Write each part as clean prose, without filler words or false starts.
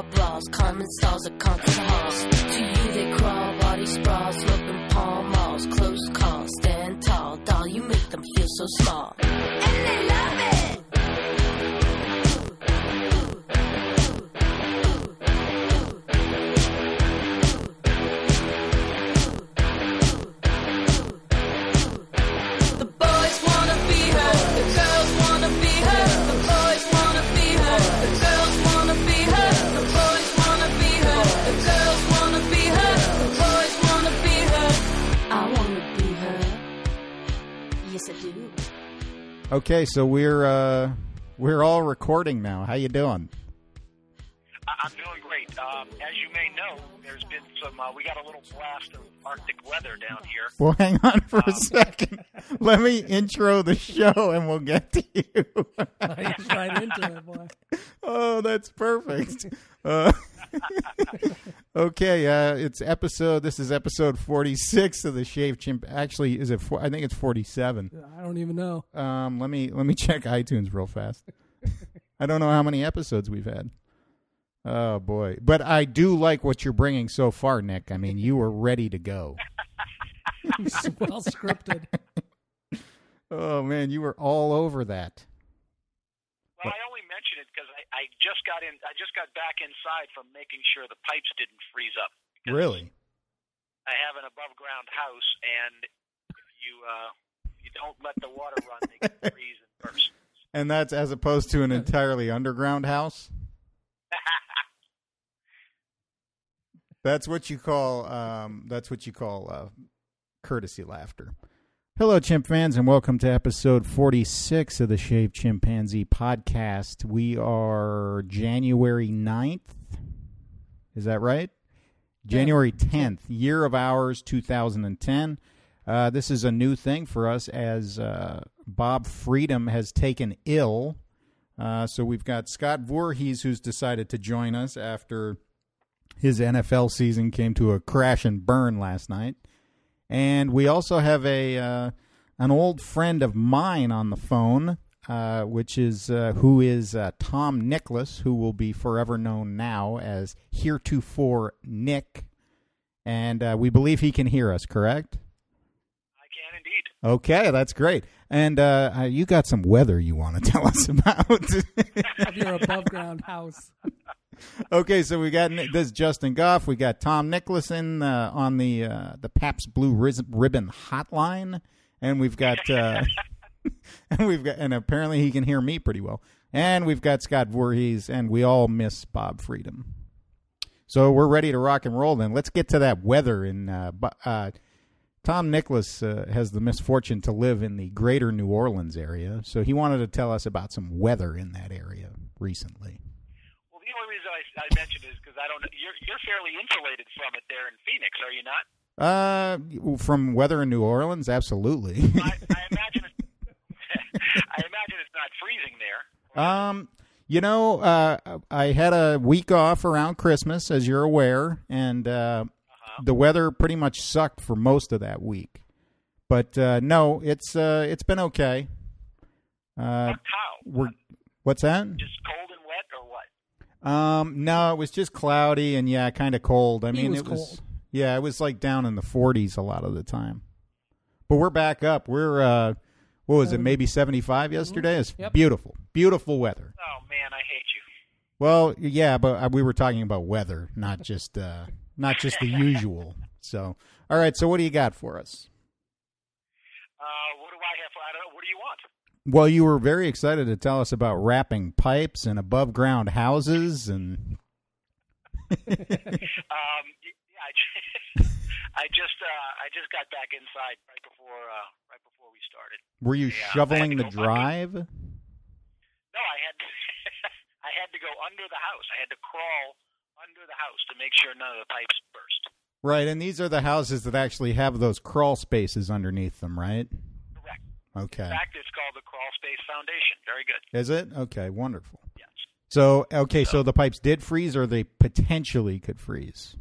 bras, common styles of concert halls. To you they crawl, body sprawls, sloping palm malls, close calls, stand tall, doll, you make them feel so small. And they love it! Okay, so we're all recording now. How you doing? I'm doing great. As you may know, there's been some. We got a little blast of Arctic weather down here. Well, hang on for a second. Let me intro the show, and we'll get to you. He's right into it, boy. Oh, that's perfect. Okay, this is episode 46 of the Shaved Chimp. Actually, is it? I think it's 47. I don't even know. Let me check iTunes real fast. I don't know how many episodes we've had. Oh boy, but I do like what you're bringing so far, Nick. I mean, you were ready to go. It's well scripted. Oh man, you were all over that. Well, I only mention it because I just got in. I just got back inside from making sure the pipes didn't freeze up. Really? I have an above ground house, and if you don't let the water run, they can freeze and burst. And that's as opposed to an entirely underground house? That's what you call courtesy laughter. Hello, chimp fans, and welcome to episode 46 of the Shaved Chimpanzee podcast. We are January 9th. Is that right? January 10th, year of ours, 2010. This is a new thing for us as Bob Freedom has taken ill. So we've got Scott Voorhees, who's decided to join us after his NFL season came to a crash and burn last night. And we also have an old friend of mine on the phone, who is Tom Nicholas, who will be forever known now as heretofore Nick. And we believe he can hear us, correct? I can indeed. Okay, that's great. And you got some weather you want to tell us about. Of your above-ground house. Okay, so we got this is Justin Goff. We got Tom Nicholas on the Pabst Blue Ribbon hotline, and we've got and apparently he can hear me pretty well. And we've got Scott Voorhees, and we all miss Bob Freedom. So we're ready to rock and roll. Then let's get to that weather. Tom Nicholas has the misfortune to live in the greater New Orleans area, so he wanted to tell us about some weather in that area recently. Well, the only reason I mentioned it is because I don't know. You're fairly insulated from it there in Phoenix, are you not? From weather in New Orleans, absolutely. I imagine it's not freezing there. I had a week off around Christmas, as you're aware, and the weather pretty much sucked for most of that week. But no, it's been okay. How? What's that? Just cold and wet, or what? No, it was just cloudy and kind of cold. I mean, it was cold. Yeah, it was like down in the 40s a lot of the time. But we're back up. We're what was it? Maybe 75 yesterday. It's beautiful, beautiful weather. Oh man, I hate you. Well, yeah, but we were talking about weather, not just the usual. So, all right. So, what do you got for us? What do I have? I don't know. What do you want? Well, you were very excited to tell us about wrapping pipes and above ground houses and. I just got back inside right before we started. Were you shoveling the drive? No, I had to go under the house. I had to crawl under the house to make sure none of the pipes burst. Right, and these are the houses that actually have those crawl spaces underneath them, right? Correct. Okay. In fact, it's called the Crawl Space Foundation. Very good. Is it? Okay, wonderful. Yes. So the pipes did freeze, or they potentially could freeze?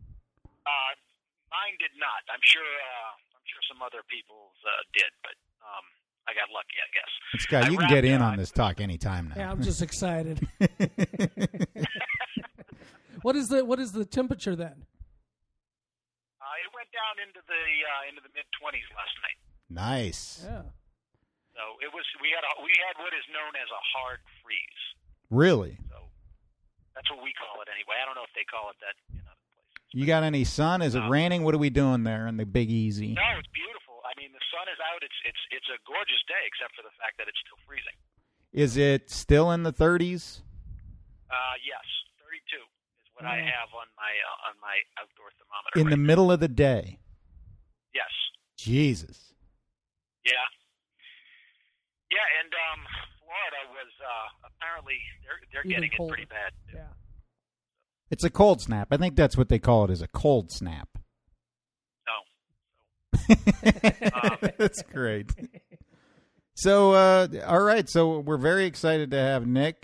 Mine did not. I'm sure some other people's did, but I got lucky, I guess. Scott, you can get in on this talk anytime now. Yeah, I'm just excited. What is the temperature then? It went down into the mid-20s last night. Nice. Yeah. So it was. We had what is known as a hard freeze. Really? So that's what we call it anyway. I don't know if they call it that in other places. You got any sun? Is it raining? What are we doing there in the Big Easy? No, it's beautiful. I mean, the sun is out. It's a gorgeous day, except for the fact that it's still freezing. Is it still in the 30s? Yes, 32 is what I have on my outdoor thermometer. In the right middle of the day? Yes. Jesus. Yeah. Yeah, and Florida was apparently they're Even getting colder. it pretty bad. Too. Yeah. It's a cold snap. I think that's what they call it, is a cold snap. No. That's great. So, all right. So we're very excited to have Nick.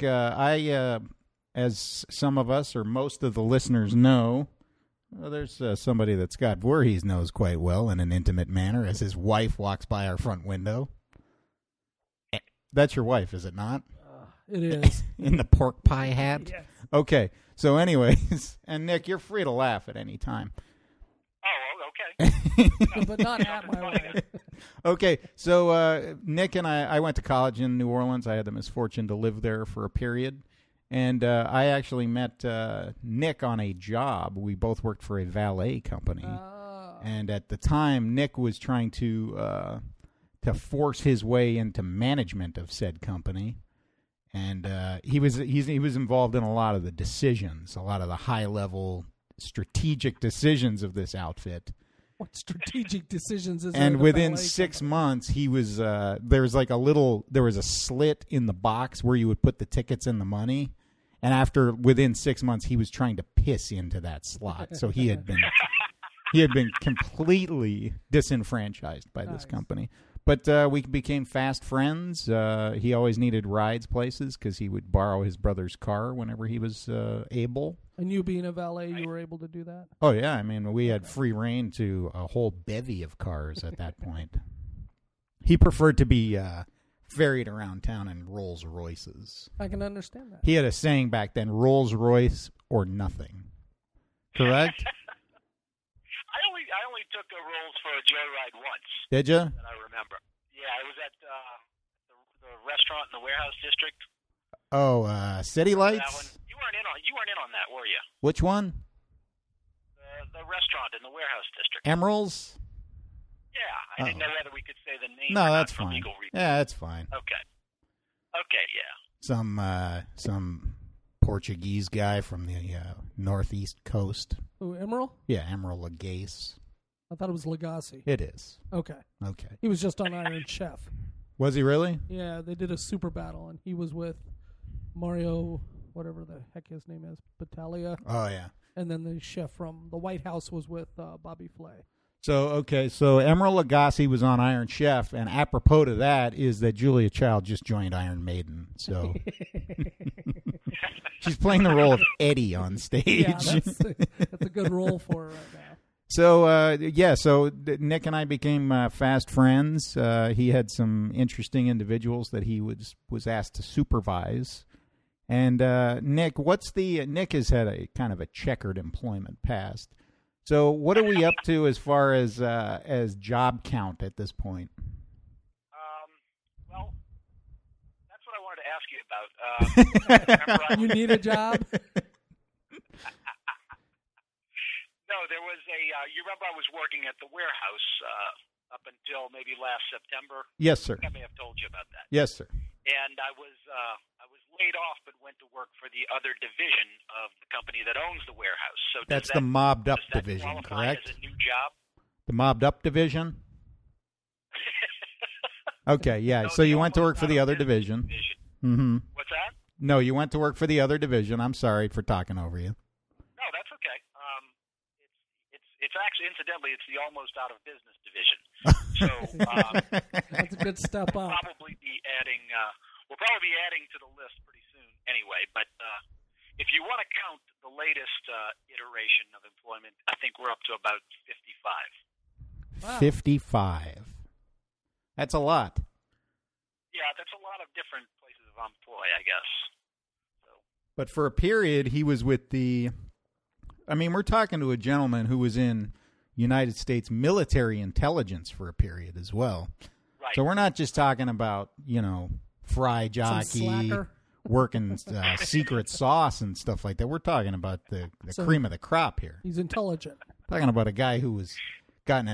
As some of us or most of the listeners know, there's somebody that Scott Voorhees knows quite well in an intimate manner as his wife walks by our front window. That's your wife, is it not? It is. In the pork pie hat? Yes. Okay. So anyways, and Nick, you're free to laugh at any time. Oh, okay. But not at my wife. Okay, so Nick and I went to college in New Orleans. I had the misfortune to live there for a period. And I actually met Nick on a job. We both worked for a valet company. And at the time, Nick was trying to force his way into management of said company. And he was involved in a lot of the decisions, a lot of the high-level strategic decisions of this outfit. What strategic decisions is there? And at a within ballet 6 company? months, he was there was a slit in the box where you would put the tickets and the money. And within 6 months, he was trying to piss into that slot. So he had been completely disenfranchised by this company. But we became fast friends. He always needed rides places because he would borrow his brother's car whenever he was able. And you being a valet, you were able to do that? Oh, yeah. I mean, we had free reign to a whole bevy of cars at that point. He preferred to be ferried around town in Rolls Royces. I can understand that. He had a saying back then, Rolls Royce or nothing. Correct? I only took a Rolls for a joyride once. Did you? That I remember. Yeah, it was at the restaurant in the warehouse district. Oh, City That one. Lights? You weren't in on that, were you? Which one? The restaurant in the warehouse district. Emeralds? Yeah, I didn't know whether we could say the name. No, or that's not for fine. legal reasons. Yeah, that's fine. Okay, yeah. Some Portuguese guy from the northeast coast. Oh, Emerald? Yeah, Emerald Lagasse. I thought it was Legacy. It is. Okay. Okay. He was just on Iron Chef. Was he really? Yeah, they did a super battle, and he was with Mario, whatever the heck his name is, Battaglia. Oh, yeah. And then the chef from the White House was with Bobby Flay. So Emerald Lagasse was on Iron Chef, and apropos to that is that Julia Child just joined Iron Maiden. So she's playing the role of Eddie on stage. Yeah, that's a good role for her right now. So, so Nick and I became fast friends. He had some interesting individuals that he was asked to supervise. And Nick has had a kind of a checkered employment past. So what are we up to as far as job count at this point? Well, that's what I wanted to ask you about. Remember You need a job? No, there was you remember I was working at the warehouse up until maybe last September? Yes, sir. I may have told you about that. Yes, sir. And I was laid off, but went to work for the other division of the company that owns the warehouse. So That's the mobbed up does that division, qualify correct? As a new job? The mobbed up division? Okay, yeah. No, So you went to work almost for the out of other business division. division. Mm-hmm. What's that? No, you went to work for the other division. I'm sorry for talking over you. No, that's okay. It's actually, incidentally, it's the almost out of business division. So That's a good step up. we'll probably be adding to the list pretty soon anyway. But if you want to count the latest iteration of employment, I think we're up to about 55. Wow. 55. That's a lot. Yeah, that's a lot of different places of employ, I guess. So, But for a period, he was with the I mean, we're talking to a gentleman who was in United States military intelligence for a period as well. Right. So we're not just talking about, fry Some jockey slacker. working secret sauce and stuff like that. We're talking about the cream of the crop here. He's intelligent. Talking about a guy who was gotten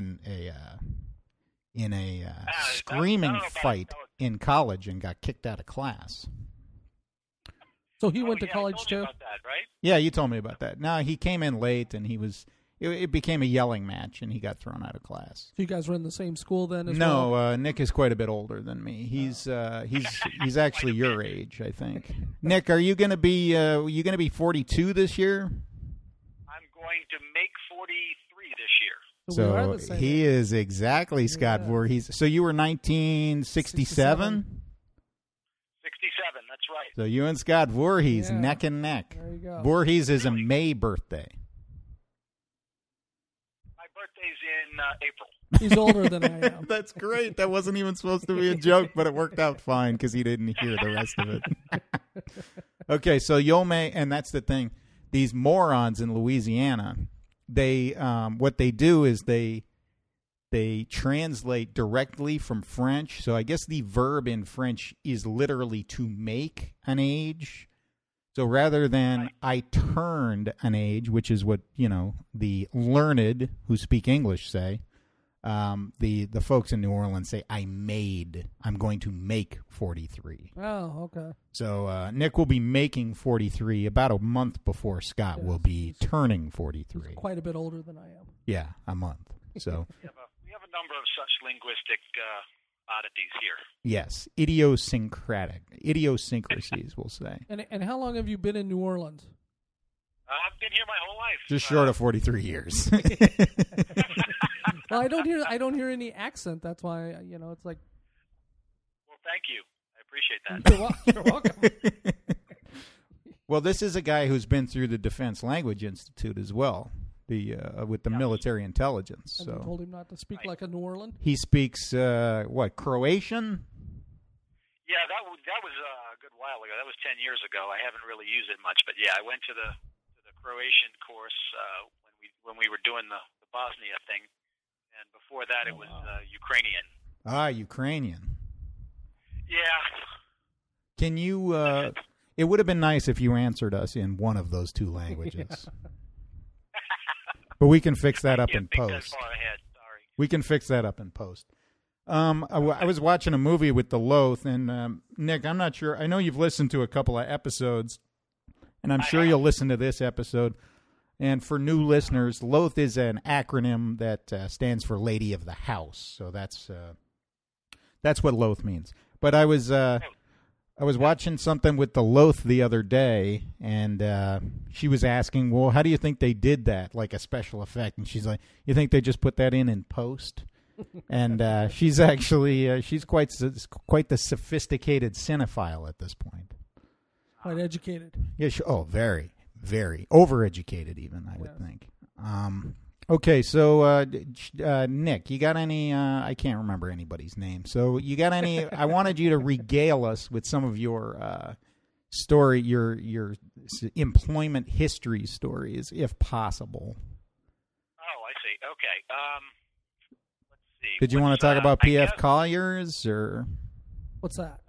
in a screaming I don't know about fight in college and got kicked out of class. So he went to I college told you too? about that, right? Yeah, you told me about that. No, he came in late and it became a yelling match and he got thrown out of class. So you guys were in the same school then as well? No, Nick is quite a bit older than me. He's actually your age, I think. Nick, are you going to be 42 this year? I'm going to make 43 this year. So we are So the same he age. is exactly Scott Yeah. Voorhees. So you were 1967? 67, that's right. So you and Scott Voorhees, Yeah. neck and neck. There you go. Voorhees is a May birthday. My birthday's in April. He's older than I am. That's great. That wasn't even supposed to be a joke, but it worked out fine because he didn't hear the rest of it. Okay, so Yomei, and that's the thing. These morons in Louisiana, they what they do is they translate directly from French. So I guess the verb in French is literally to make an age. So rather than I turned an age, which is what, the learned who speak English say, the folks in New Orleans say I'm going to make 43. Oh, okay. So Nick will be making 43 about a month before Scott will be turning 43. Quite a bit older than I am. Yeah, a month. So We have a number of such linguistic oddities here. yes, idiosyncrasies, we'll say. And how long have you been in New Orleans? I've been here my whole life. Just short of 43 years. Well, I don't hear any accent. That's why it's like Well, thank you. I appreciate that. you're welcome. Well, this is a guy who's been through the Defense Language Institute as well, with the military intelligence. And you So told him not to speak like a New Orleans. he speaks Croatian? Yeah, that was a good while ago. That was 10 years ago. I haven't really used it much, but yeah, I went to the Croatian course when we were doing the Bosnia thing, and before that it was Ukrainian. Ukrainian. Yeah. Can you? It would have been nice if you answered us in one of those two languages. But we can fix that up in Think that post. far ahead. Sorry. We can fix that up in post. I was watching a movie with the Loth, and Nick, I'm not sure. I know you've listened to a couple of episodes, and I'm sure you'll listen to this episode. And for new listeners, Loth is an acronym that stands for Lady of the House. So that's what Loth means. But I was watching something with the Loth the other day, and she was asking, well, how do you think they did that, like a special effect? And she's like, you think they just put that in post? And she's actually she's quite the sophisticated cinephile at this point. Quite educated. Yeah. Very, very overeducated, even I would think. Okay, so Nick, you got any? I can't remember anybody's name. So you got any? I wanted you to regale us with some of your story, your employment history stories, if possible. Oh, I see. Okay. Let's see. Did you want to talk about P.F. Colliers or? What's that?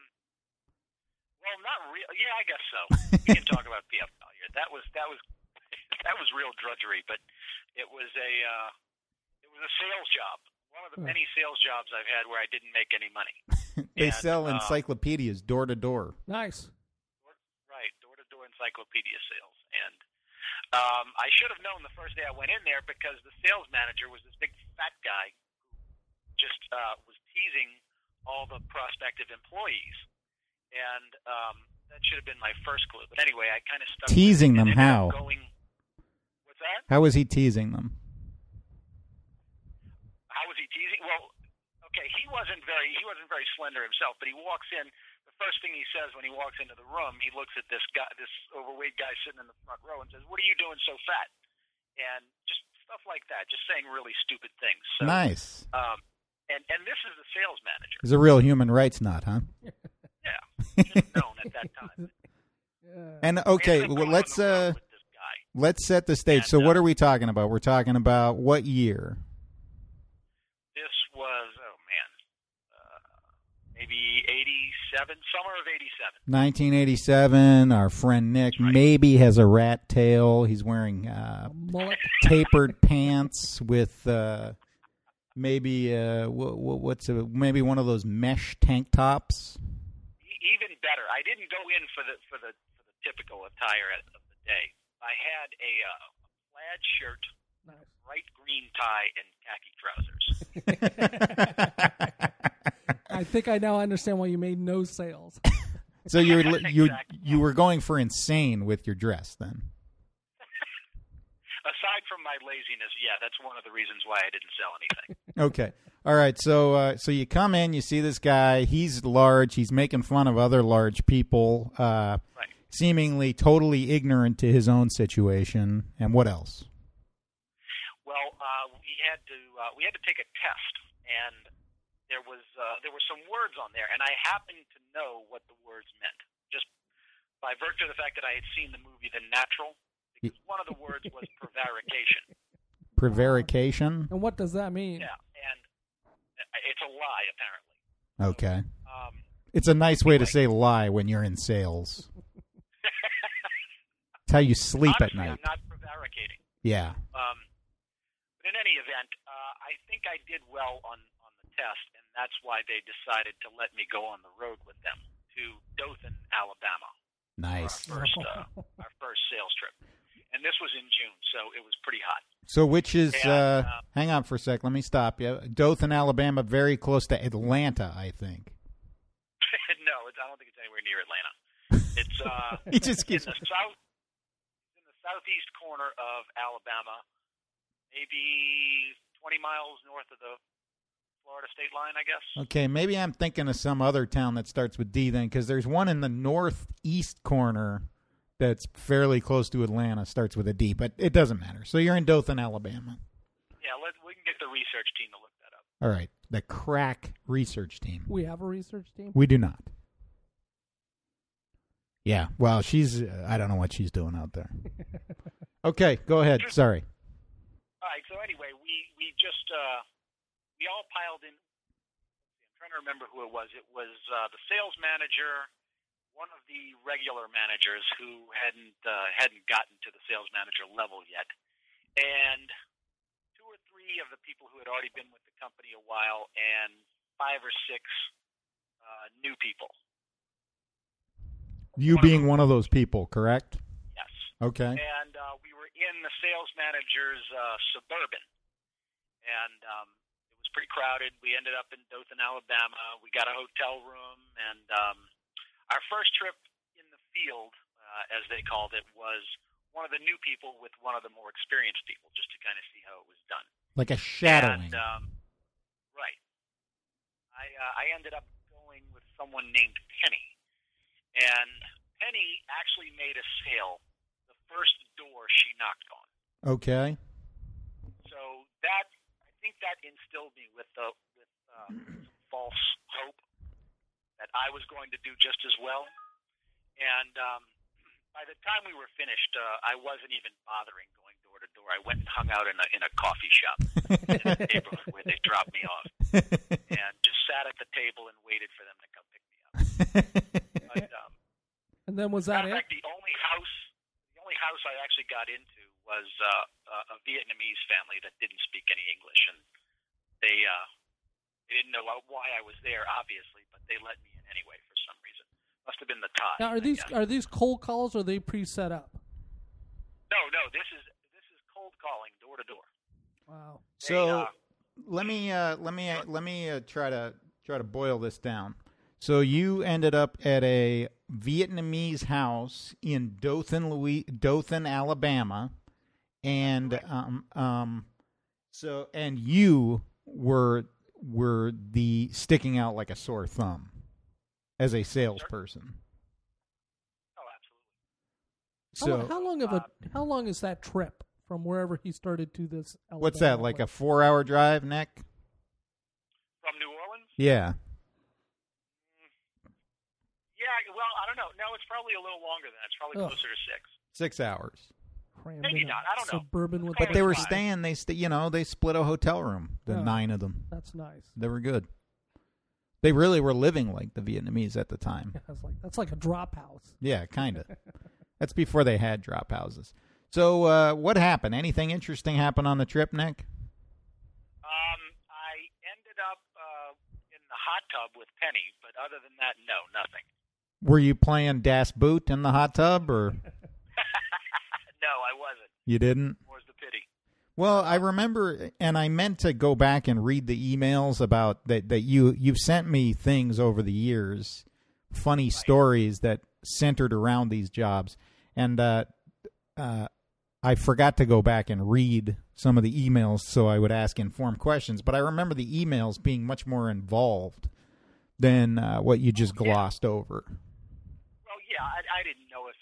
Well, not real. Yeah, I guess so. We can talk about P.F. Collier. That was real drudgery, but it was a sales job. One of the many sales jobs I've had where I didn't make any money. They sell encyclopedias door to door. Nice. Right, door-to-door encyclopedia sales. And I should have known the first day I went in there because the sales manager was this big fat guy who just was teasing all the prospective employees. And that should have been my first clue. But anyway, I kind of stuck Teasing with it. them And how? What's that? How was he teasing them? How was he teasing? Well, okay, he wasn't very slender himself, but he walks in. The first thing he says when he walks into the room, he looks at this overweight guy sitting in the front row, and says, "What are you doing so fat?" And just stuff like that, just saying really stupid things. So, Nice. And this is the sales manager. He's a real human rights nut, huh? Yeah, should have known at that time. And okay, We ended up well going let's on the road with this guy. Let's set the stage. And, So what are we talking about? We're talking about what year? This was, maybe 87, summer of 87. 1987. Our friend Nick That's right. maybe has a rat tail. He's wearing Mullet. tapered pants with maybe maybe one of those mesh tank tops. Even better, I didn't go in for the typical attire of the day. I had a plaid shirt, Nice. bright green tie, and khaki trousers. I think I now understand why you made no sales. So you Exactly. were going for insane with your dress then. Aside from my laziness, yeah, that's one of the reasons why I didn't sell anything. Okay. All right. So so you come in, you see this guy. He's large. He's making fun of other large people. Right. Seemingly totally ignorant to his own situation. And what else? Well, we had to take a test, and there were some words on there, and I happened to know what the words meant just by virtue of the fact that I had seen the movie The Natural. Because one of the words was prevarication. Prevarication. And what does that mean? Yeah, and it's a lie apparently. Okay. It's a nice way to say lie when you're in sales. It's how you sleep Honestly, at night. I'm not prevaricating. Yeah. But in any event, I think I did well on the test, and that's why they decided to let me go on the road with them to Dothan, Alabama. Nice. Our first sales trip. And this was in June, so it was pretty hot. So which is, And, hang on for a sec, let me stop you. Dothan, Alabama, very close to Atlanta, I think. No, I don't think it's anywhere near Atlanta. It's He just keeps... in the southeast corner of Alabama, maybe 20 miles north of the Florida state line, I guess. Okay, maybe I'm thinking of some other town that starts with D then, because there's one in the northeast corner that's fairly close to Atlanta, starts with a D, but it doesn't matter. So you're in Dothan, Alabama. Yeah, we can get the research team to look that up. All right, the crack research team. We have a research team? We do not. Yeah, well, she's, I don't know what she's doing out there. Okay, go ahead. Sorry. All right, so anyway, we just, we all piled in. I'm trying to remember who it was. It was the sales manager, one of the regular managers who hadn't gotten to the sales manager level yet, and 2 or 3 of the people who had already been with the company a while, and 5 or 6 new people. You being one of those people, correct? Yes. Okay. And we were in the sales manager's Suburban, and it was pretty crowded. We ended up in Dothan, Alabama. We got a hotel room, and our first trip in the field, as they called it, was one of the new people with one of the more experienced people, just to kind of see how it was done. Like a shadowing. And, right. I ended up going with someone named Penny. And Penny actually made a sale the first door she knocked on. Okay. So I think that instilled me with some false hope that I was going to do just as well. And by the time we were finished, I wasn't even bothering going door to door. I went and hung out in a coffee shop in the neighborhood where they dropped me off, and just sat at the table and waited for them to come pick me up. But, And then was that in it? fact, the only house I actually got into was a Vietnamese family that didn't speak any English, and they didn't know why I was there, obviously, but they let me in anyway for some reason. Must have been the tie. Now, are these cold calls or are they pre-set up? No, this is cold calling door to door. Wow. So let me try to boil this down. So you ended up at a Vietnamese house in Dothan, Alabama, and and you were the sticking out like a sore thumb as a salesperson. Oh, absolutely. So How long is that trip from wherever he started to this? Alabama what's that, like a 4-hour drive, Nick? From New Orleans? Yeah. Yeah, well, I don't know. No, it's probably a little longer than that. It's probably closer to 6. 6 hours. crammed Maybe in not. a I don't know. Suburban with But a they were car. staying. They split a hotel room. The Oh. 9 of them. That's nice. They were good. They really were living like the Vietnamese at the time. That's like a drop house. Yeah, kind of. That's before they had drop houses. So what happened? Anything interesting happen on the trip, Nick? I ended up in the hot tub with Penny, but other than that, no, nothing. Were you playing Das Boot in the hot tub, or No, I wasn't. you didn't? More's the pity. Well, I remember, and I meant to go back and read the emails about that you've sent me things over the years, funny stories that centered around these jobs, and I forgot to go back and read some of the emails so I would ask informed questions, but I remember the emails being much more involved than what you just glossed over. Well, yeah, I didn't know if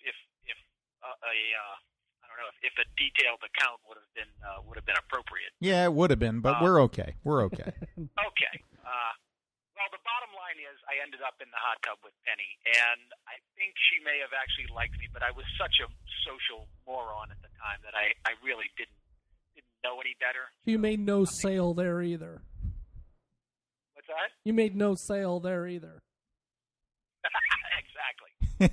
I don't know if a detailed account would have been appropriate. Yeah, it would have been, but we're okay. We're okay. Okay. Well, the bottom line is I ended up in the hot tub with Penny, and I think she may have actually liked me, but I was such a social moron at the time that I really didn't know any better. You made no sale there either. What's that? You made no sale there either. Exactly.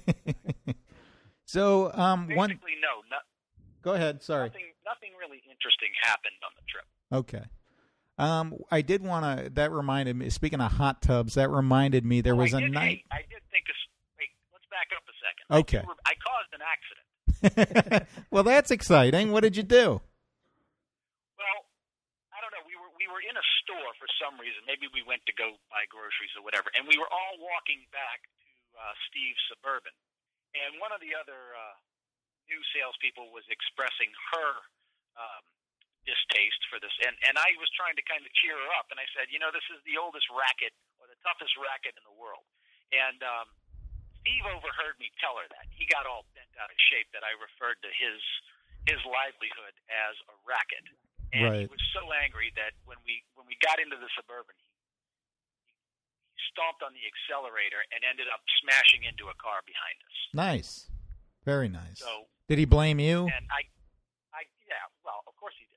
So, Basically, Go ahead. Sorry. nothing really interesting happened on the trip. Okay. I did want to. That reminded me. Speaking of hot tubs, that reminded me there was a night. I did think of. Wait, let's back up a second. Okay. I caused an accident. Well, that's exciting. What did you do? Well, I don't know. We were in a store for some reason. Maybe we went to go buy groceries or whatever, and we were all walking back to Steve's Suburban, and one of the other new salespeople was expressing her distaste for this, and I was trying to kind of cheer her up, and I said, this is the oldest racket or the toughest racket in the world, and Steve overheard me tell her that. He got all bent out of shape that I referred to his livelihood as a racket, and Right. he was so angry that when we got into the Suburban, he stomped on the accelerator and ended up smashing into a car behind us. Nice. Very nice. So, Did he blame you? and yeah, well, of course he did.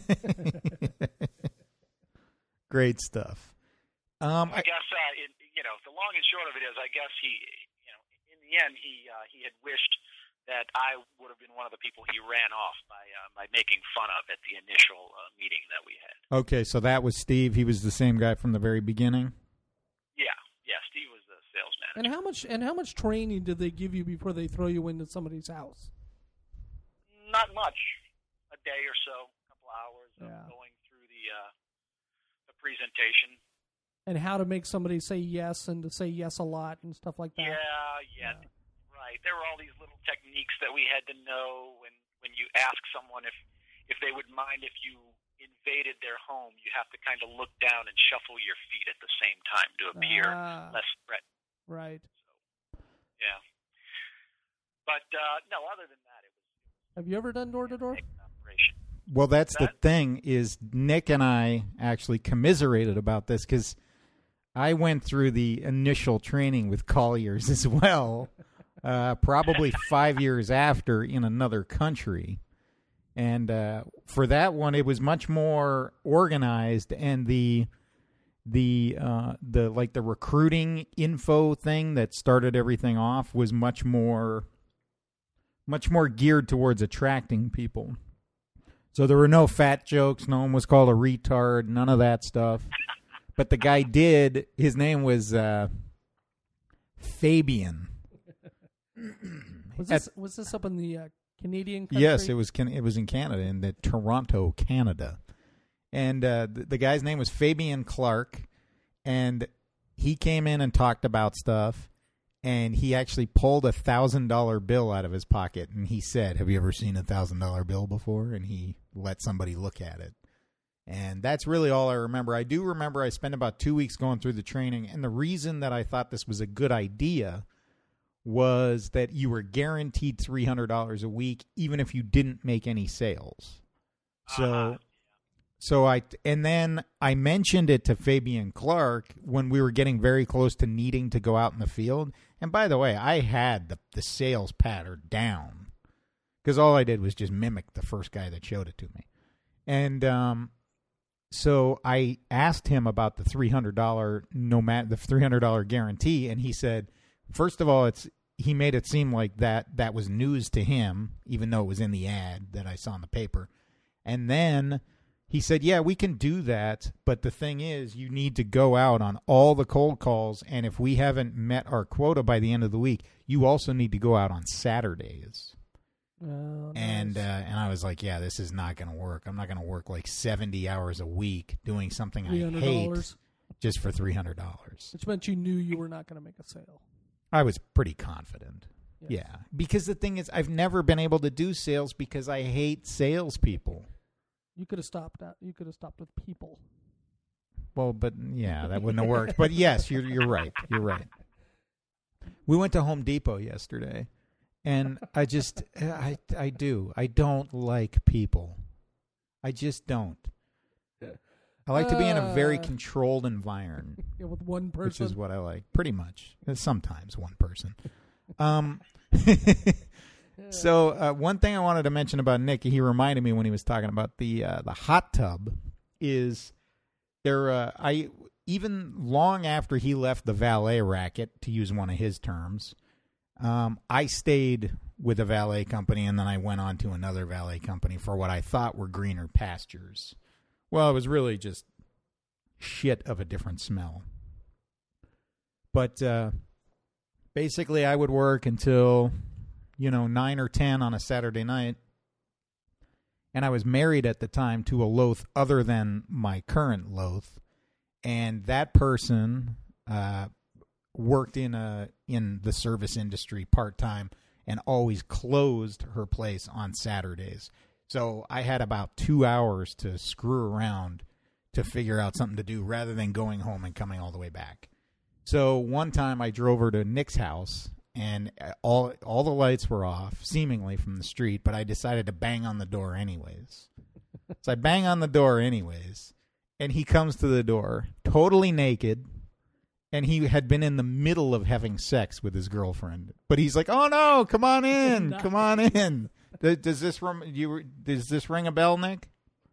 Great stuff. I guess the long and short of it is, I guess he, in the end, he had wished that I would have been one of the people he ran off by making fun of at the initial meeting that we had. Okay, so that was Steve. He was the same guy from the very beginning. Yeah, Steve was the sales manager. And how much training did they give you before they throw you into somebody's house? Not much, a day or so, a couple hours of going through the presentation. And how to make somebody say yes and to say yes a lot and stuff like that. Yeah. Right. There were all these little techniques that we had to know when you ask someone if they would mind if you invaded their home, you have to kind of look down and shuffle your feet at the same time to appear less threatening. Right. So, yeah. But no, other than that, it was Have you ever done door-to-door? an operation. Well, that's the thing is Nick and I actually commiserated about this because I went through the initial training with Colliers as well, probably 5 years after in another country. And for that one, it was much more organized, and the recruiting info thing that started everything off was much more geared towards attracting people. So there were no fat jokes. No one was called a retard. None of that stuff. But the guy did. His name was Fabian. Was this up in the Canadian country? Yes, it was in Canada, in the Toronto, Canada. And the guy's name was Fabian Clark, and he came in and talked about stuff, and he actually pulled $1,000 bill out of his pocket, and he said, "Have you ever seen $1,000 bill before?" And he let somebody look at it. And that's really all I remember. I do remember I spent about 2 weeks going through the training, and the reason that I thought this was a good idea was that you were guaranteed $300 a week, even if you didn't make any sales. And then I mentioned it to Fabian Clark when we were getting very close to needing to go out in the field. And by the way, I had the sales pattern down because all I did was just mimic the first guy that showed it to me. And so I asked him about the $300 the $300 guarantee, and he said, first of all, he made it seem like that was news to him, even though it was in the ad that I saw in the paper. And then he said, yeah, we can do that, but the thing is, you need to go out on all the cold calls, and if we haven't met our quota by the end of the week, you also need to go out on Saturdays. Oh, nice. And I was like, yeah, this is not going to work. I'm not going to work like 70 hours a week doing something I hate just for $300. Which meant you knew you were not going to make a sale. I was pretty confident. Yes. Yeah. Because the thing is, I've never been able to do sales because I hate salespeople. You could have stopped that. You could have stopped with people. Well, but yeah, that wouldn't have worked. But yes, you're right. You're right. We went to Home Depot yesterday. And I just, I don't like people. I just don't. I like to be in a very controlled environment. Yeah, with one person. Which is what I like, pretty much. Sometimes one person. So one thing I wanted to mention about Nick, he reminded me when he was talking about the hot tub, is there. Even long after he left the valet racket, to use one of his terms, I stayed with a valet company, and then I went on to another valet company for what I thought were greener pastures. Well, it was really just shit of a different smell. But basically, I would work until, 9 or 10 on a Saturday night. And I was married at the time to a Loth other than my current Loth. And that person worked in the service industry part-time and always closed her place on Saturdays. So I had about 2 hours to screw around to figure out something to do rather than going home and coming all the way back. So one time I drove her to Nick's house, and all the lights were off, seemingly from the street, but I decided to bang on the door anyways. So I bang on the door anyways, and he comes to the door totally naked, and he had been in the middle of having sex with his girlfriend. But he's like, "Oh no, come on in, Nice. come on in." Does this ring a bell, Nick?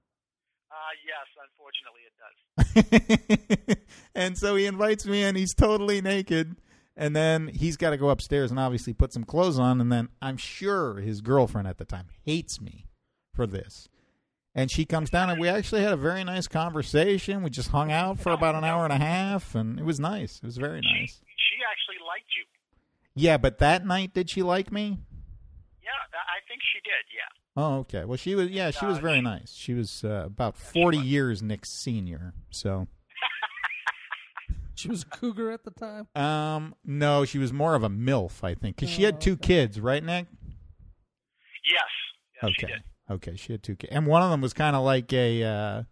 Yes, unfortunately it does. And so he invites me in. He's totally naked. And then he's got to go upstairs and obviously put some clothes on. And then I'm sure his girlfriend at the time hates me for this. And she comes down, and we actually had a very nice conversation. We just hung out for about an hour and a half, and it was nice. It was very nice. She actually liked you. Yeah, but that night, did she like me? Yeah, I think she did, yeah. Oh, okay. Well, she was very nice. She was about 40 years Nick's senior, so. She was a cougar at the time? No, she was more of a MILF, I think, because she had two kids, right, Nick? Yes, okay. She did. Okay, she had two kids, and one of them was kind of like a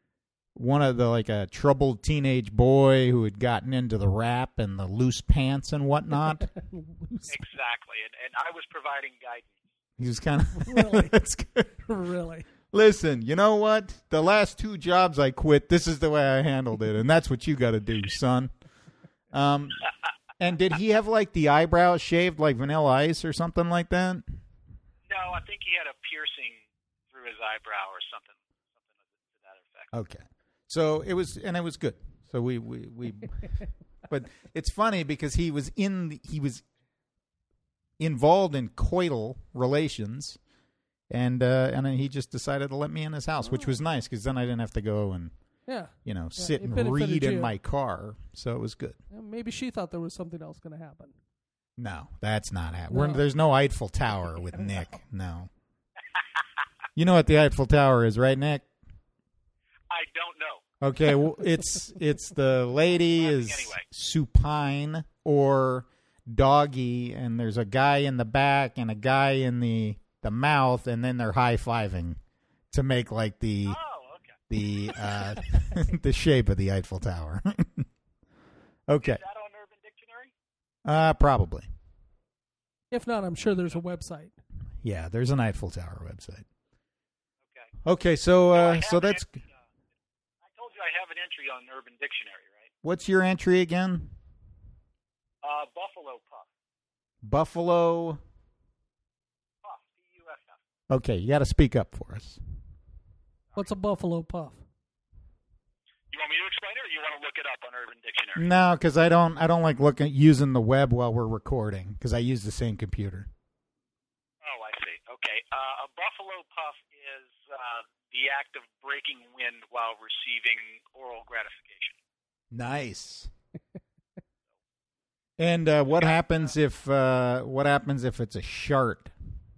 troubled teenage boy who had gotten into the rap and the loose pants and whatnot. Exactly, and I was providing guidance. He was kind of Really? That's good. Really? Listen, you know what? The last two jobs I quit, this is the way I handled it, and that's what you got to do, son. And did he have like the eyebrows shaved like Vanilla Ice or something like that? No, I think he had a piercing through his eyebrow or something to that effect. Okay. So it was good. So we but it's funny because he was involved in coital relations, and then he just decided to let me in his house, which was nice because then I didn't have to go and sit and read in my car. So it was good. Maybe she thought there was something else going to happen. No, that's not happening. No. There's no Eiffel Tower with Nick. No. You know what the Eiffel Tower is, right, Nick? I don't know. Okay, well, it's the lady is Anyway. supine or doggy, and there's a guy in the back and a guy in the mouth, and then they're high-fiving to make like the the shape of the Eiffel Tower. Okay. Is that on Urban Dictionary? Probably. If not, I'm sure there's a website. Yeah, there's an Eiffel Tower website. Okay. Okay, so that's I told you I have an entry on Urban Dictionary, right? what's your entry again? Buffalo Puff. Buffalo Puff. Puff. Okay, you got to speak up for us. What's a buffalo puff? You want me to explain it, or you want to look it up on Urban Dictionary? No, because I don't like using the web while we're recording because I use the same computer. Oh, I see. Okay. A buffalo puff is the act of breaking wind while receiving oral gratification. Nice. And what happens if it's a shart?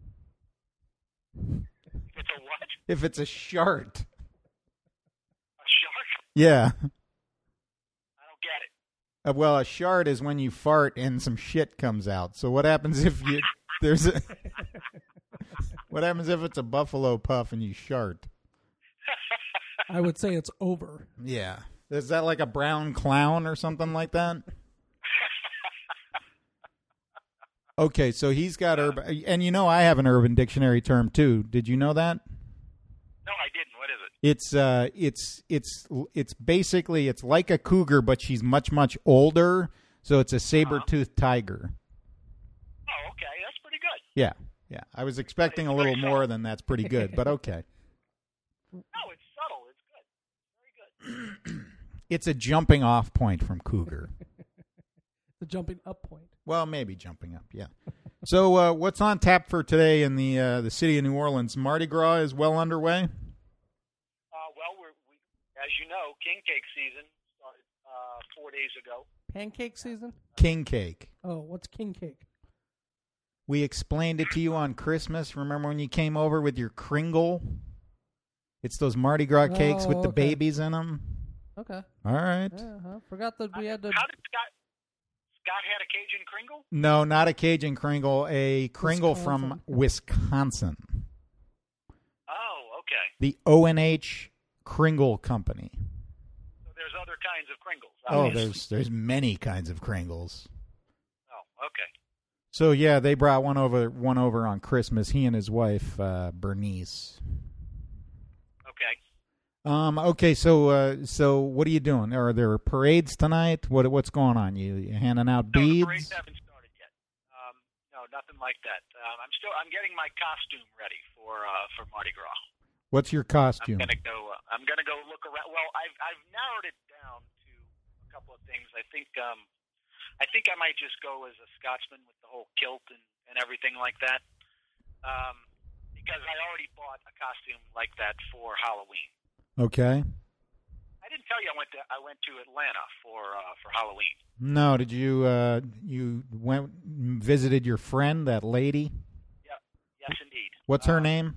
It's a what? If it's a shart. A shark? Yeah. I don't get it. Well, a shart is when you fart and some shit comes out. So what happens if what happens if it's a buffalo puff and you shart? I would say it's over. Yeah. Is that like a brown clown or something like that? Okay, so he's got urban, and I have an Urban Dictionary term too. Did you know that? No, I didn't. What is it? It's basically it's like a cougar, but she's much older. So it's a saber-toothed tiger. Oh, okay, that's pretty good. Yeah. I was expecting a little more than that's pretty good, but okay. No, it's subtle. It's good. Very good. It's a jumping off point from cougar. The jumping up point. Well, maybe jumping up, yeah. So what's on tap for today in the city of New Orleans? Mardi Gras is well underway? Well, we as you know, king cake season started 4 days ago. Pancake season? King cake. Oh, what's king cake? We explained it to you on Christmas. Remember when you came over with your Kringle? It's those Mardi Gras cakes with the okay. babies in them. Okay. All right. Yeah, forgot that we had to... How did Scott had a Cajun Kringle? No, not a Cajun Kringle. A Kringle from Wisconsin. Oh, okay. The O&H Kringle Company. So there's other kinds of Kringles. Oh, obviously. there's many kinds of Kringles. Oh, okay. So yeah, they brought one over on Christmas. He and his wife Bernice. Okay. Okay. So what are you doing? Are there parades tonight? What's going on? You handing out beads? No, the parades haven't started yet. No, nothing like that. I'm getting my costume ready for Mardi Gras. What's your costume? I'm gonna go look around. Well, I've narrowed it down to a couple of things. I think I might just go as a Scotsman with the whole kilt and everything like that. Because I already bought a costume like that for Halloween. Okay. I didn't tell you I went to Atlanta for Halloween. No, did you you visited your friend, that lady? Yep. Yes, indeed. What's her name?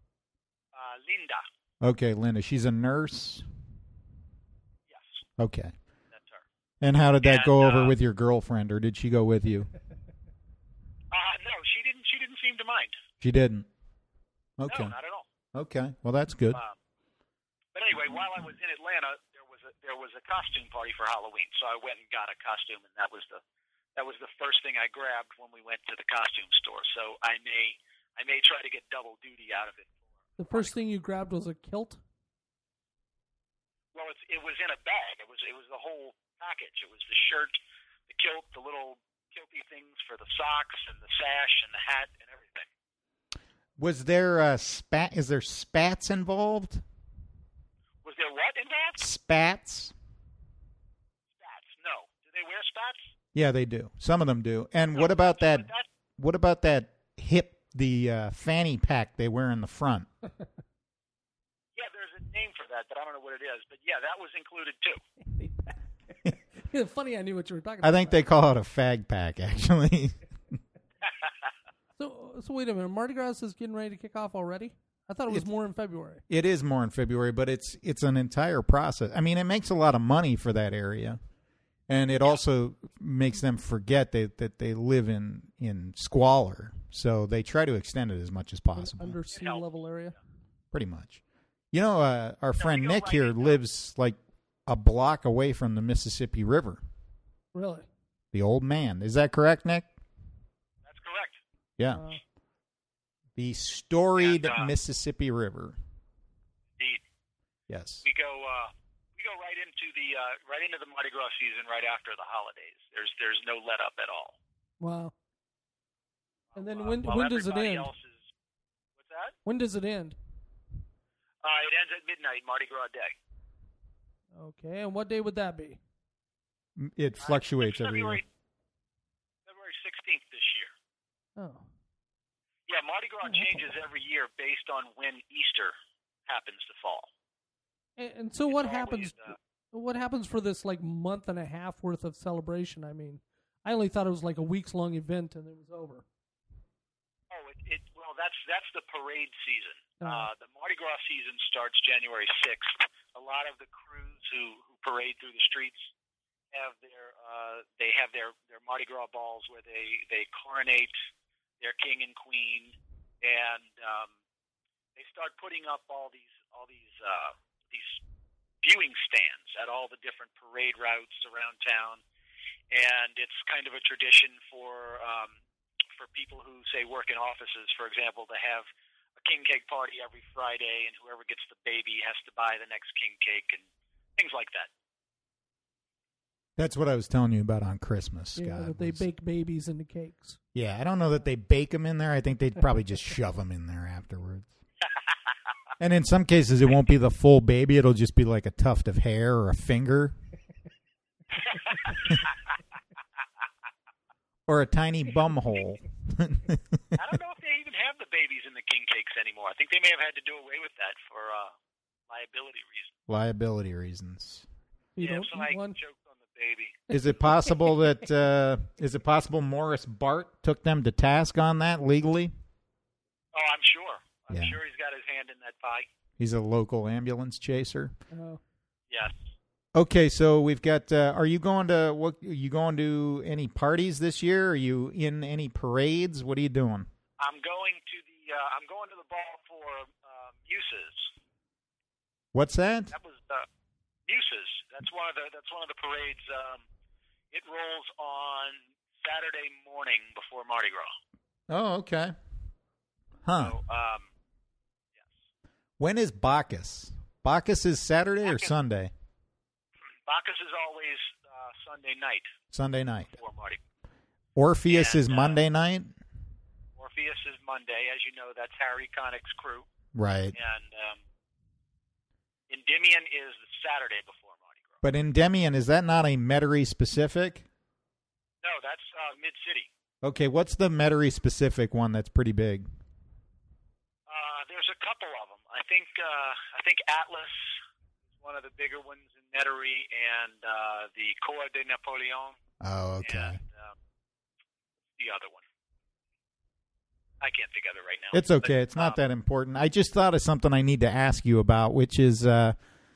Linda. Okay, Linda. She's a nurse? Yes. Okay. That's her. And how did that go over with your girlfriend, or did she go with you? No, she didn't. She didn't seem to mind. She didn't? Okay. No, not at all. Okay. Well, that's good. But anyway, while I was in Atlanta, there was a costume party for Halloween, so I went and got a costume, and that was the first thing I grabbed when we went to the costume store. So I may try to get double duty out of it. The first thing you grabbed was a kilt? Well, it was in a bag. It was the whole package. It was the shirt, the kilt, the little kilty things for the socks, and the sash, and the hat, and everything. Was there is there spats involved? Was there what involved? Spats? Spats, no. Do they wear spats? Yeah, they do. Some of them do. And what about that? What about that fanny pack they wear in the front? Yeah, there's a name for that, but I don't know what it is. But yeah, that was included too. It's funny I knew what you were talking about. I think they call it a fag pack, actually. So wait a minute. Mardi Gras is getting ready to kick off already? I thought it was more in February. It is more in February, but it's an entire process. I mean, it makes a lot of money for that area, and it also makes them forget that they live in squalor. So they try to extend it as much as possible. Under sea level area? Pretty much. You know, our friend Nick here lives like a block away from the Mississippi River. Really? The old man. Is that correct, Nick? That's correct. Yeah. The storied Mississippi River. Indeed. Yes. We go right into the Mardi Gras season right after the holidays. There's no let up at all. Wow. And then when does it end? What's that? When does it end? It ends at midnight, Mardi Gras Day. Okay, and what day would that be? It fluctuates It's every year. February 16th this year. Oh. Yeah, Mardi Gras changes every year based on when Easter happens to fall. And so what It's happens? always, What happens for this like month and a half worth of celebration? I mean, I only thought it was like a week's long event and it was over. Oh, well, that's the parade season. Oh. The Mardi Gras season starts January 6th. A lot of the crews who parade through the streets have their Mardi Gras balls where they coronate their king and queen, and they start putting up all these viewing stands at all the different parade routes around town, and it's kind of a tradition for people who say work in offices, for example, to have a king cake party every Friday, and whoever gets the baby has to buy the next king cake and things like that. That's what I was telling you about on Christmas, Scott. Yeah, that they bake babies into cakes. Yeah, I don't know that they bake them in there. I think they'd probably just shove them in there afterwards. And in some cases, it won't be the full baby. It'll just be like a tuft of hair or a finger. Or a tiny bum hole. I don't know if they even have the babies in the king cakes anymore. I think they may have had to do away with that for liability reasons. Liability reasons. You Yeah, don't so I eat one? joked on the baby. Is it possible that Morris Bart took them to task on that legally? Oh, I'm sure. I'm Yeah. sure he's got his hand in that pie. He's a local ambulance chaser. Oh. Yes. Okay, so we've got. Are you going to Are you going to any parties this year? Are you in any parades? What are you doing? I'm going to the ball for Muses. What's that? That was Muses. That's one of the parades. It rolls on Saturday morning before Mardi Gras. Oh, okay. Huh. So, yes. When is Bacchus? Bacchus is Saturday or Bacchus. Sunday? Bacchus is always Sunday night Sunday night. before Mardi Gras. Orpheus And, is Monday night? Orpheus is Monday. As you know, that's Harry Connick's crew. Right. And Endymion is the Saturday before Mardi Gras. But Endymion, is that not a Metairie specific? No, that's Mid-City. Okay, what's the Metairie specific one that's pretty big? There's a couple of them. I think Atlas is one of the bigger ones in Metairie, and the Cour de Napoleon. Oh, okay. And the other one. I can't think of it right now. It's okay. But, It's not that important. I just thought of something I need to ask you about, which is, and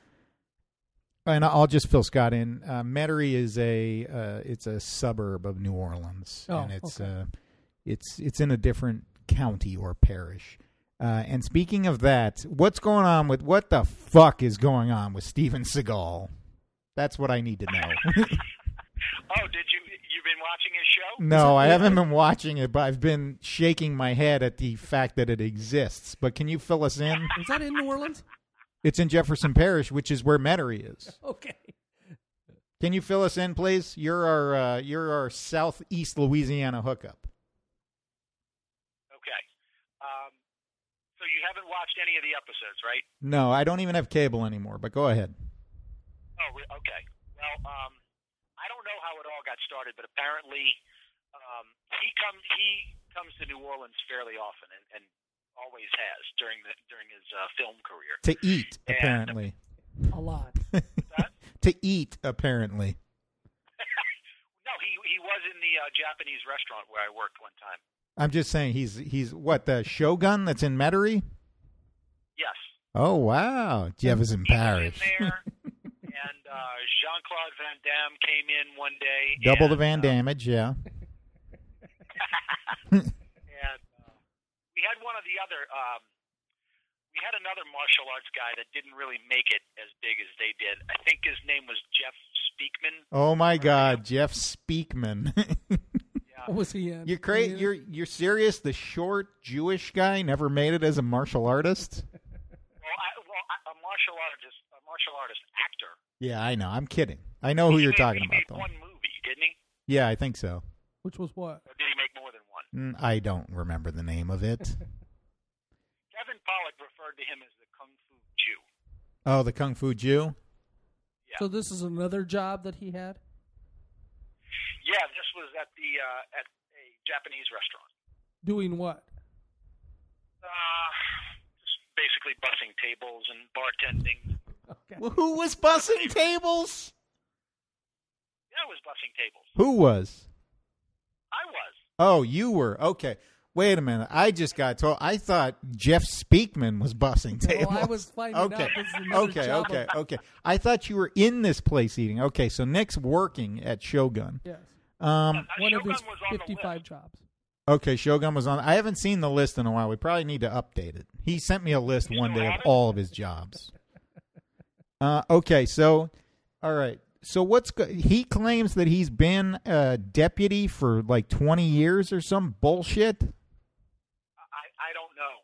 I'll just fill Scott in. Metairie is it's a suburb of New Orleans, Oh, and it's okay. it's in a different county or parish. And speaking of that, what the fuck is going on with Steven Seagal? That's what I need to know. Oh, you've been watching his show? No, I haven't been watching it, but I've been shaking my head at the fact that it exists. But can you fill us in? Is that in New Orleans? It's in Jefferson Parish, which is where Metairie is. Okay. Can you fill us in, please? You're our southeast Louisiana hookup. Okay. So you haven't watched any of the episodes, right? No, I don't even have cable anymore. But go ahead. Oh, okay. Well, I don't know how it all got started, but apparently he comes to New Orleans fairly often, and always has during his film career. To eat, apparently. A lot. That? To eat, apparently. No, he was in the Japanese restaurant where I worked one time. I'm just saying, he's what, the Shogun that's in Metairie? Yes. Oh, wow. Jefferson He was Parish. in there, and Jean-Claude Van Damme came in one day. Double the and, Van Damage, yeah. And we had one of the other. We had another martial arts guy that didn't really make it as big as they did. I think his name was Jeff Speakman. Oh, my God. Jeff Speakman. Yeah. What was he in? You're crazy. You're serious? The short Jewish guy never made it as a martial artist? A martial artist actor. Yeah, I know. I'm kidding. I know who you're talking He about, made though. one movie, didn't he? Yeah, I think so. Which was what? Or did he make more than one? I don't remember the name of it. Pollock referred to him as the Kung Fu Jew. Oh, the Kung Fu Jew? Yeah. So this is another job that he had? Yeah, this was at a Japanese restaurant. Doing what? Just basically bussing tables and bartending. Okay. Well, who was bussing tables? Yeah, I was bussing tables. Who was? I was. Oh, you were. Okay. Wait a minute. I just got told. I thought Jeff Speakman was bussing tables. Well, I was finding out this is another job. Okay. I thought you were in this place eating. Okay, so Nick's working at Shogun. Yes. Um, One of Shogun his was on the 55 list. jobs. okay, Shogun was on. I haven't seen the list in a while. We probably need to update it. He sent me a list one day of all of his jobs. Okay, so, all right. So he claims that he's been a deputy for like 20 years or some bullshit. I don't know.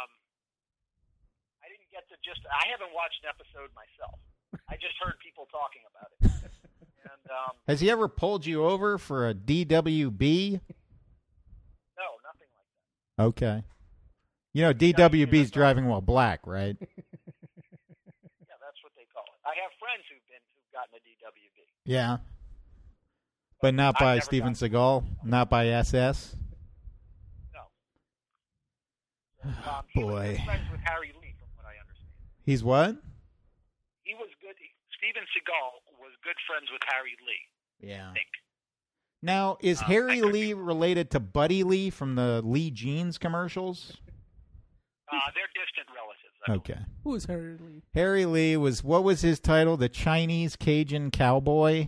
I didn't get to I haven't watched an episode myself. I just heard people talking about it. And Has he ever pulled you over for a DWB? no, nothing like that. Okay. You know, DWB's driving while black, right? Yeah, that's what they call it. I have friends who've gotten a DWB. Yeah. But not I've by never Steven gotten Seagal? Not by SS? No. He was Boy. good friends with Harry Lee, from what I understand. He's what? He was good. Steven Seagal was good friends with Harry Lee. Yeah. I think. Now, is Harry I could Lee related to Buddy Lee from the Lee Jeans commercials? They're distant relatives. I believe. Okay. Who is Harry Lee? Harry Lee was, what was his title? The Chinese Cajun Cowboy?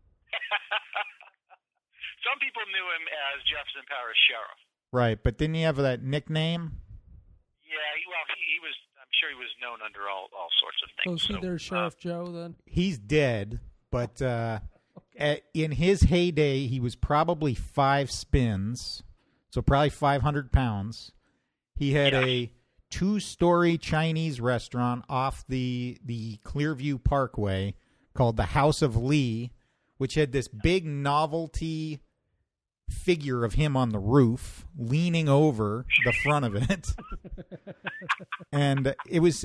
Some people knew him as Jefferson Parish Sheriff. Right, but didn't he have that nickname? Yeah, he was. I'm sure he was known under all sorts of So things. is he their Sheriff Joe then? He's dead, but in his heyday, he was probably 5 spins, so probably 500 pounds. He had a 2-story Chinese restaurant off the Clearview Parkway called the House of Lee, which had this big novelty figure of him on the roof leaning over the front of it. And he was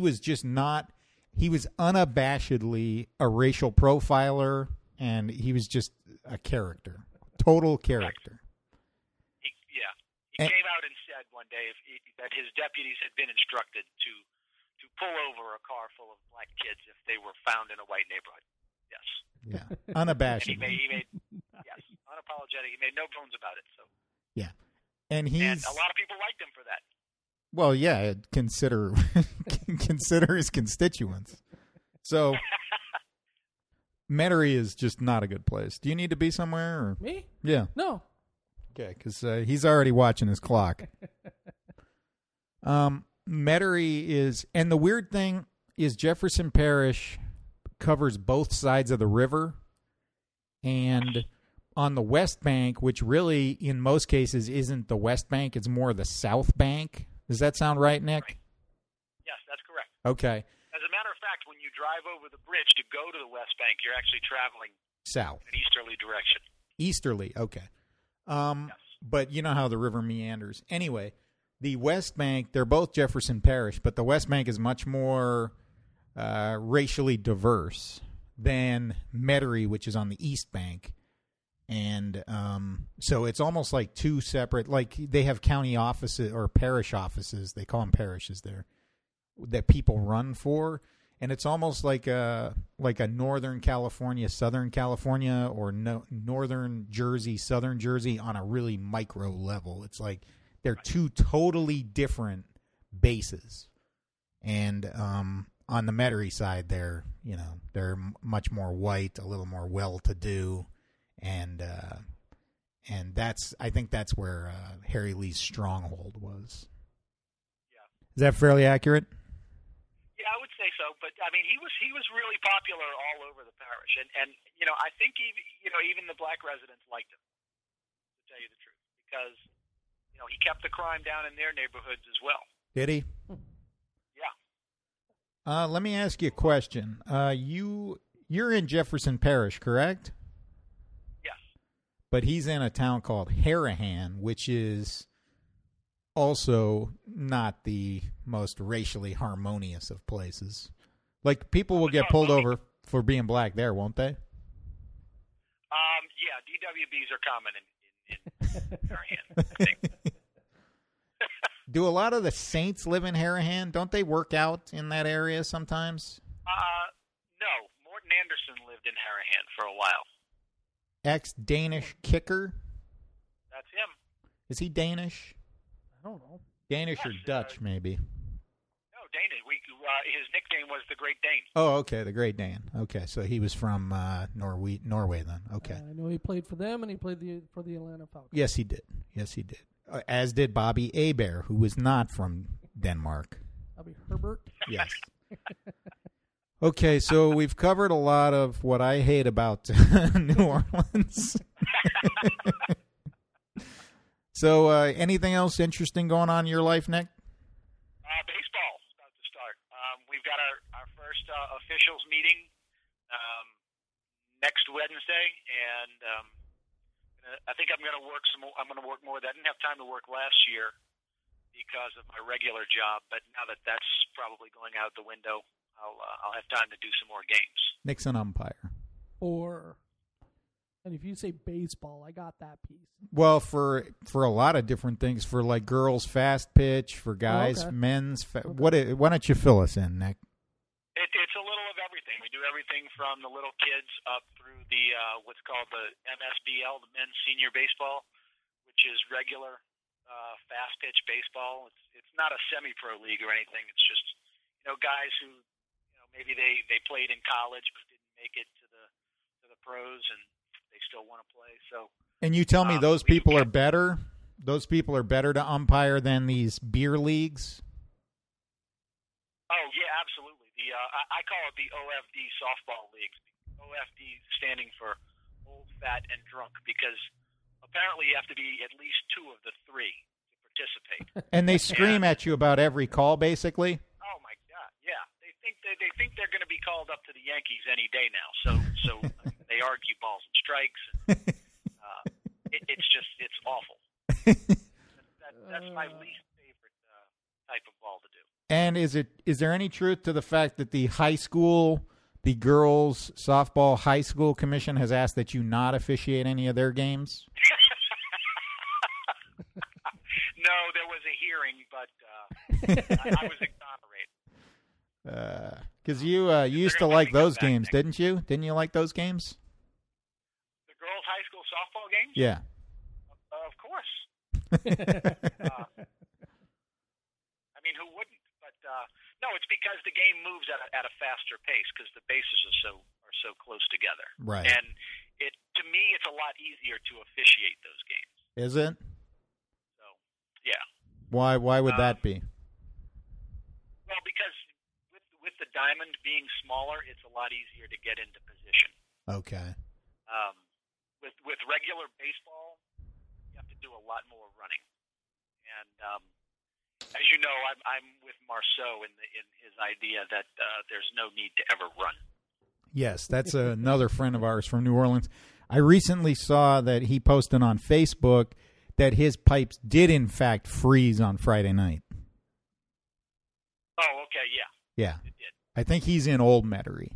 unabashedly a racial profiler, and he was just a character, total character. He came out and said one day that his deputies had been instructed to pull over a car full of black kids if they were found in a white neighborhood. Yes. Yeah, And unabashedly. he made yes, unapologetic. He made no bones about it. So, Yeah, and and he's a lot of people liked him for that. well, yeah. Consider his constituents. So Metairie is just not a good place. Do you need to be somewhere? Or? Me? Yeah. No. Okay, because he's already watching his clock. Metairie is, and the weird thing is Jefferson Parish covers both sides of the river, and on the west bank, which really in most cases isn't the west bank, it's more the south bank. Does that sound right, Nick? Right. Yes, that's correct. Okay. As a matter of fact, when you drive over the bridge to go to the West Bank, you're actually traveling South. in an easterly direction. Easterly, okay. Yes. But you know how the river meanders. Anyway, the West Bank, they're both Jefferson Parish, but the West Bank is much more racially diverse than Metairie, which is on the East Bank. And so it's almost like two separate, like they have county offices or parish offices, they call them parishes there, that people run for. And it's almost like a Northern California, Southern California, or Northern Jersey, Southern Jersey on a really micro level. It's like they're two totally different bases. And on the Metairie side, they're much more white, a little more well-to-do, and I think that's where Harry Lee's stronghold was. Yeah. Is that fairly accurate? Yeah, I would say so. But I mean, he was really popular all over the parish, and I think even the black residents liked him, to tell you the truth, because he kept the crime down in their neighborhoods as well. Did he? Yeah. Let me ask you a question. You're in Jefferson Parish, correct? Yes. But he's in a town called Harahan, which is also not the most racially harmonious of places. Like, people will get pulled over for being black there, won't they? Yeah, DWBs are common in Harahan, I think. Do a lot of the Saints live in Harahan? Don't they work out in that area sometimes? No. Morton Anderson lived in Harahan for a while. Ex-Danish kicker? That's him. Is he Danish? I don't know. Danish or Yes, Dutch, maybe? No, Danish. His nickname was the Great Dane. Oh, okay, the Great Dane. Okay, so he was from Norway then. Okay. I know he played for them, and he played for the Atlanta Falcons. Yes, he did. As did Bobby Hebert, who was not from Denmark. Bobby Herbert. Yes. Okay, so we've covered a lot of what I hate about New Orleans. So anything else interesting going on in your life, Nick? Baseball is about to start. We've got our first officials meeting next Wednesday, and I think I'm going to work some more. I'm going to work more. I didn't have time to work last year because of my regular job, but now that that's probably going out the window, I'll have time to do some more games. Nick's an umpire. And if you say baseball, I got that piece. Well, for a lot of different things, for like girls fast pitch, for guys men's. Why don't you fill us in, Nick? It's a little of everything. We do everything from the little kids up through the what's called the MSBL, the Men's Senior Baseball, which is regular fast pitch baseball. It's not a semi-pro league or anything. It's just guys who maybe they played in college but didn't make it to the pros and they still want to play. So. And you tell me those people are better? Those people are better to umpire than these beer leagues? Oh, yeah, absolutely. I call it the OFD softball league. OFD standing for old, fat, and drunk, because apparently you have to be at least two of the three to participate. And they scream at you about every call, basically? Oh, my God, yeah. They think they're going to be called up to the Yankees any day now. So they argue balls and strikes. And, it's awful. That's my least favorite type of ball to do. And is there any truth to the fact that the girls softball high school commission has asked that you not officiate any of their games? No, there was a hearing, but I was exonerated. Because you used to like those games, didn't you? Didn't you like those games? The girls' high school softball games? Yeah. Of course. I mean, who wouldn't? But no, it's because the game moves at a faster pace because the bases are so close together. Right. And to me, it's a lot easier to officiate those games. Is it? So, yeah. Why would that be? Well, because with the diamond being smaller, it's a lot easier to get into position. Okay. With regular baseball, you have to do a lot more running. And as you know, I'm with Marceau in his idea that there's no need to ever run. Yes, that's another friend of ours from New Orleans. I recently saw that he posted on Facebook that his pipes did, in fact, freeze on Friday night. Oh, okay, yeah. Yeah. It did. I think he's in Old Metairie.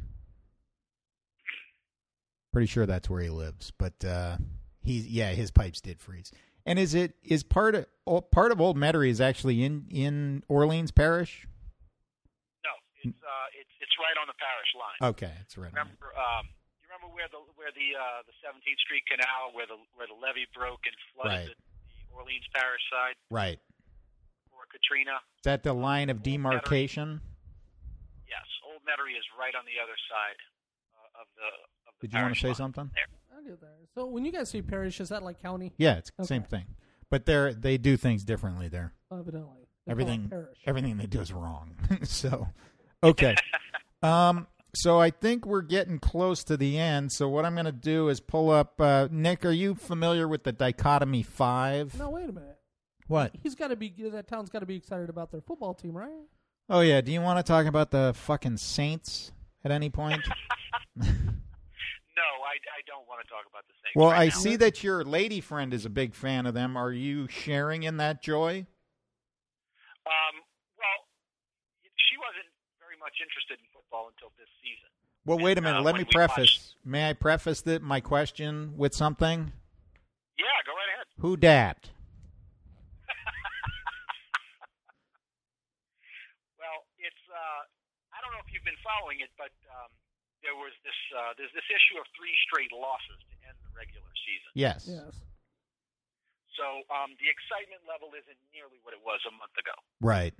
Pretty sure that's where he lives, but his pipes did freeze. And is part of Old Metairie is actually in Orleans Parish? No, it's right on the parish line. Okay, it's right. You remember where the 17th Street Canal, where the levee broke and flooded the Orleans Parish side? Right. Or Katrina. Is that the line of demarcation? Yes, Old Metairie is right on the other side of the Did you want to say something? There. I get that. So when you guys say parish, is that like county? Yeah, it's the same thing. But they do things differently there. Evidently. Everything they do is wrong. So, okay. So I think we're getting close to the end. So what I'm going to do is pull up. Nick, are you familiar with the Dichotomy 5? No, wait a minute. What? He's got to be. That town's got to be excited about their football team, right? Oh yeah. Do you want to talk about the fucking Saints at any point? No, I don't want to talk about the Saints. Well, right I now. see that your lady friend is a big fan of them. Are you sharing in that joy? Well, she wasn't very much interested in football until this season. Well, wait a minute. Let me when we preface. May I preface my question with something? Yeah, go right ahead. Who dat? Well, it's I don't know if you've been following it, but there's this issue of 3 straight losses to end the regular season. Yes. So the excitement level isn't nearly what it was a month ago. Right.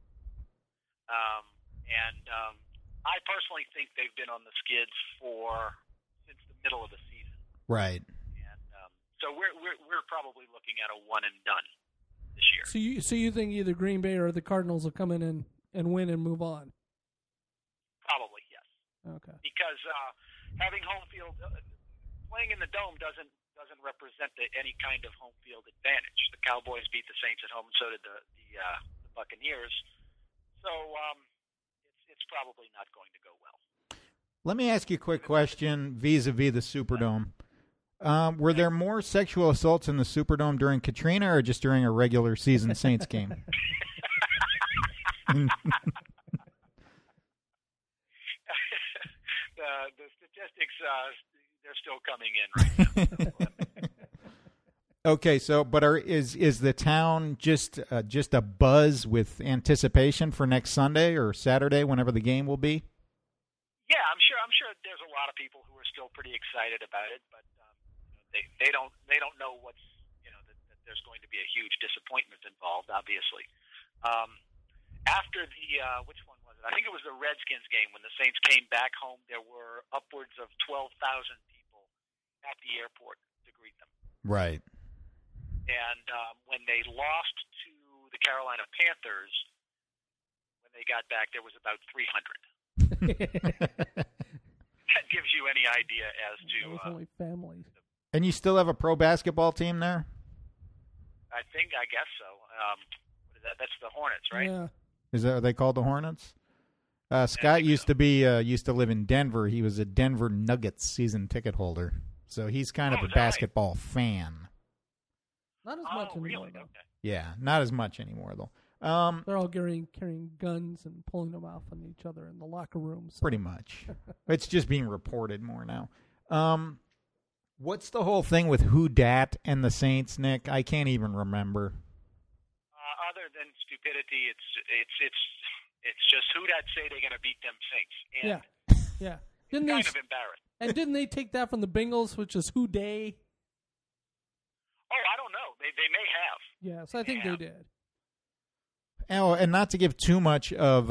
And I personally think they've been on the skids since the middle of the season. Right. And so we're probably looking at a one and done this year. So you think either Green Bay or the Cardinals will come in and win and move on? Probably, yes. Okay. Because having home field, playing in the Dome doesn't represent any kind of home field advantage. The Cowboys beat the Saints at home, and so did the Buccaneers. So it's probably not going to go well. Let me ask you a quick question vis-a-vis the Superdome. Were there more sexual assaults in the Superdome during Katrina or just during a regular season Saints game? The statistics, they're still coming in right now. Okay, so is the town just a buzz with anticipation for next Sunday or Saturday, whenever the game will be? Yeah, I'm sure there's a lot of people who are still pretty excited about it, but they don't know what's that there's going to be a huge disappointment involved. Obviously, after the which one was it? I think it was the Redskins game when the Saints came back home. There were upwards of 12,000 people at the airport to greet them. Right. And when they lost to the Carolina Panthers, when they got back, there was about 300. That gives you any idea as to... It was only families. And you still have a pro basketball team there? I guess so. What is that? That's the Hornets, right? Yeah. Are they called the Hornets? Scott used to live in Denver. He was a Denver Nuggets season ticket holder, so he's kind of a basketball fan. Not as much anymore, really? though. Okay. Yeah, not as much anymore though. They're all carrying guns and pulling them off on each other in the locker rooms. So. Pretty much. It's just being reported more now. What's the whole thing with who dat and the Saints, Nick? I can't even remember. Other than stupidity, it's just who dat say they're going to beat them Saints. And Yeah. It's kind of embarrassing. And didn't they take that from the Bengals, which is who day? Oh, I don't know. They may have. Yes, I think they did. Oh, and not to give too much of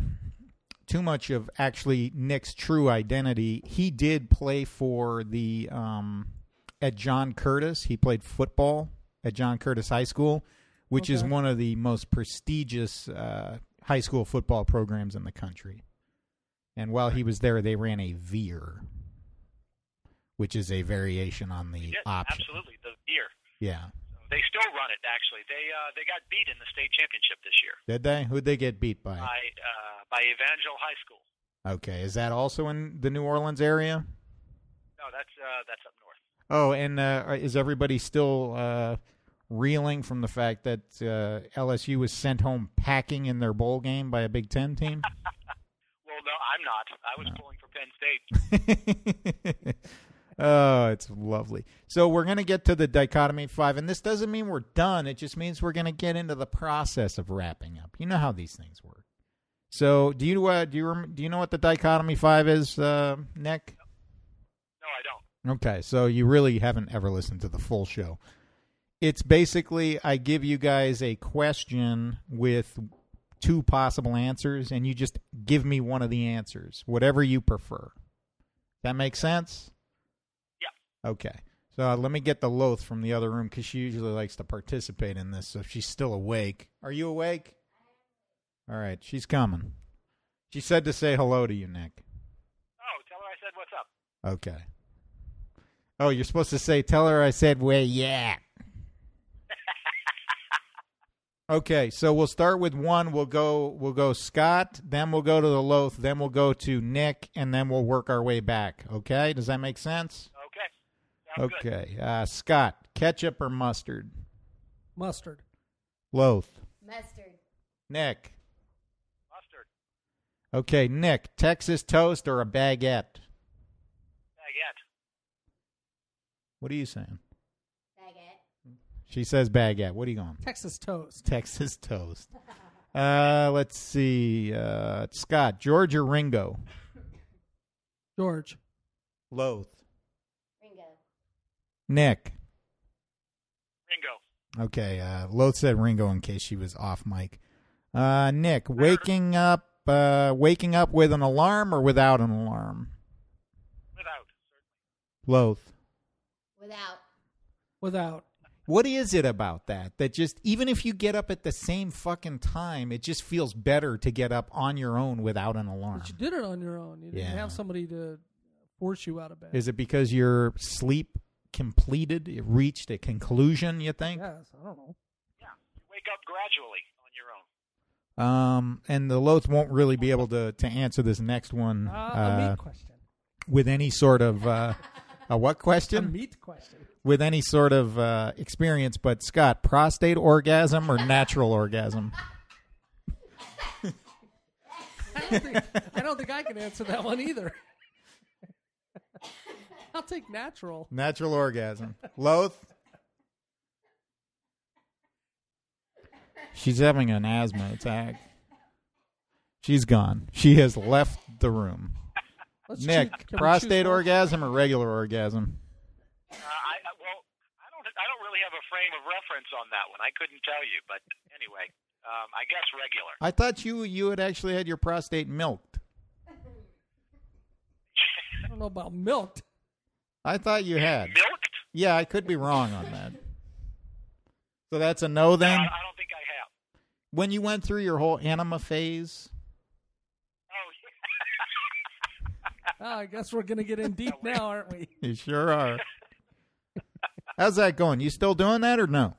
actually Nick's true identity, he did play for the at John Curtis. He played football at John Curtis High School, which is one of the most prestigious high school football programs in the country. And while he was there, they ran a veer, which is a variation on the option. Absolutely, the veer. Yeah. They still run it, actually. They got beat in the state championship this year. Did they? Who'd they get beat by? By Evangel High School. Okay. Is that also in the New Orleans area? No, that's up north. Oh, and is everybody still reeling from the fact that LSU was sent home packing in their bowl game by a Big Ten team? Well, no, I'm not. I was pulling for Penn State. Oh, it's lovely. So we're going to get to the Dichotomy 5, and this doesn't mean we're done. It just means we're going to get into the process of wrapping up. You know how these things work. So do you know what the Dichotomy 5 is, Nick? No, I don't. Okay, so you really haven't ever listened to the full show. It's basically I give you guys a question with 2 possible answers, and you just give me one of the answers, whatever you prefer. That make sense? Okay, so let me get the Loth from the other room because she usually likes to participate in this, so if she's still awake. Are you awake? All right, she's coming. She said to say hello to you, Nick. Oh, tell her I said what's up. Okay. Oh, you're supposed to say, tell her I said, where yeah. Okay, so we'll start with 1. We'll go Scott, then we'll go to the Loth, then we'll go to Nick, and then we'll work our way back. Okay, does that make sense? Okay, Scott, ketchup or mustard? Mustard. Loth. Mustard. Nick. Mustard. Okay, Nick, Texas toast or a baguette? Baguette. What are you saying? Baguette. She says baguette. What are you going? Texas toast. Texas toast. Let's see. Scott, George or Ringo? George. Loath. Ringo. Nick. Ringo. Okay, Loath said Ringo in case she was off mic. Nick, waking up with an alarm or without an alarm? Without. Loath. Without. What is it about that just, even if you get up at the same fucking time, it just feels better to get up on your own without an alarm? But you did it on your own. You didn't Yeah. have somebody to force you out of bed. Is it because your sleep completed, it reached a conclusion, you think? Yes, I don't know. Yeah. You wake up gradually on your own. And the Loath won't really be able to answer this next one A meat question. with any sort of a what A question? meat question. With any sort of experience. But Scott, prostate orgasm or natural orgasm? I don't think I can answer that one either. I'll take natural. Natural orgasm. Loath? She's having an asthma attack. She's gone. She has left the room. Let's Nick, choose- can we prostate choose one? orgasm or regular orgasm? I don't really have a frame of reference on that one. I couldn't tell you, but anyway, I guess regular. I thought you had actually had your prostate milked. I don't know about milked. I thought you had. Milked? Yeah, I could be wrong on that. So that's a no then? I don't think I have. When you went through your whole enema phase? Oh, yeah. Oh, I guess we're going to get in deep now, aren't we? You sure are. How's that going? You still doing that or no?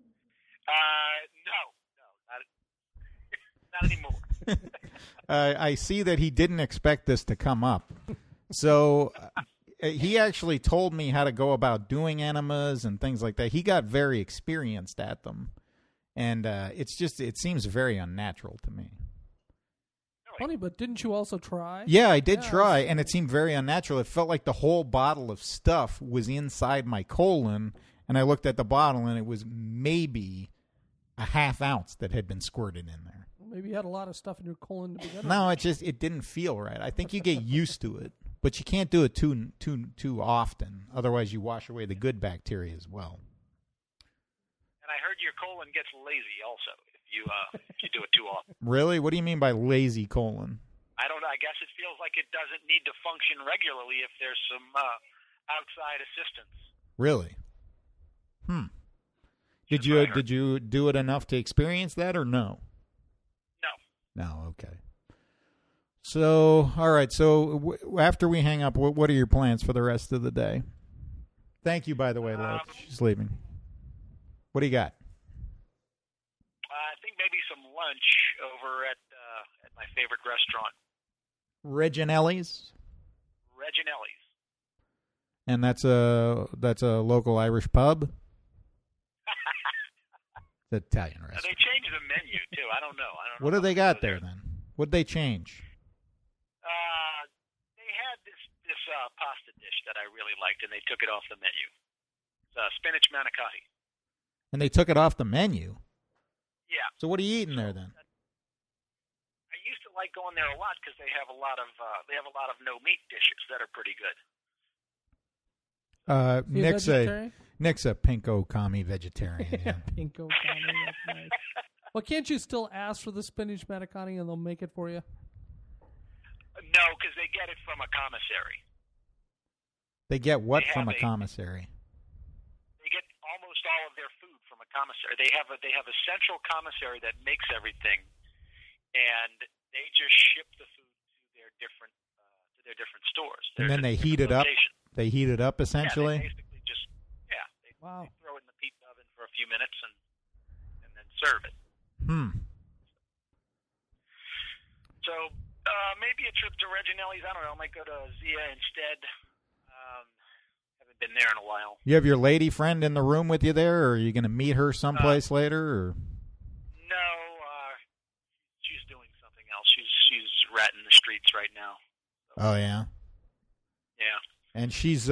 No, not anymore. I see that he didn't expect this to come up. So he actually told me how to go about doing enemas and things like that. He got very experienced at them. And it seems very unnatural to me. Funny, but didn't you also try? Yeah, I did Yeah, try, and it seemed very unnatural. It felt like the whole bottle of stuff was inside my colon, and I looked at the bottle, and it was maybe a half ounce that had been squirted in there. Maybe you had a lot of stuff in your colon to begin with. No, it didn't feel right. I think you get used to it, but you can't do it too often. Otherwise, you wash away the good bacteria as well. And I heard your colon gets lazy also if you do it too often. Really? What do you mean by lazy colon? I don't know. I guess it feels like it doesn't need to function regularly if there's some outside assistance. Really? Did you do it enough to experience that or no? No. No, okay. So, all right. So, after we hang up, what are your plans for the rest of the day? Thank you, by the way, Loth. She's leaving. What do you got? I think maybe some lunch over at my favorite restaurant, Reginelli's? Reginelli's. And that's a local Irish pub? It's Italian They restaurant. changed the menu too. I don't know. What do they got there then? What'd they change? They had this pasta dish that I really liked, and they took it off the menu. It's spinach manicotti. And they took it off the menu? Yeah. So what are you eating there then? I used to like going there a lot because they have a lot of no meat dishes that are pretty good. You vegetarian? Nick's a pinko commie vegetarian. Yeah. Pinko commie, that's nice. Well, can't you still ask for the spinach manicotti and they'll make it for you? No, because they get it from a commissary. They get what They from a have commissary? They get almost all of their food from a commissary. They have a central commissary that makes everything, and they just ship the food to their different stores. And then they heat it up. They heat it up essentially. Yeah, they basically just they throw it in the pizza oven for a few minutes and then serve it. So maybe a trip to Reginelli's. I don't know. I might go to Zia instead. Haven't been there in a while. You have your lady friend in the room with you there, or are you going to meet her someplace later? Or No, ratting the streets right now. Oh yeah. Yeah. And she's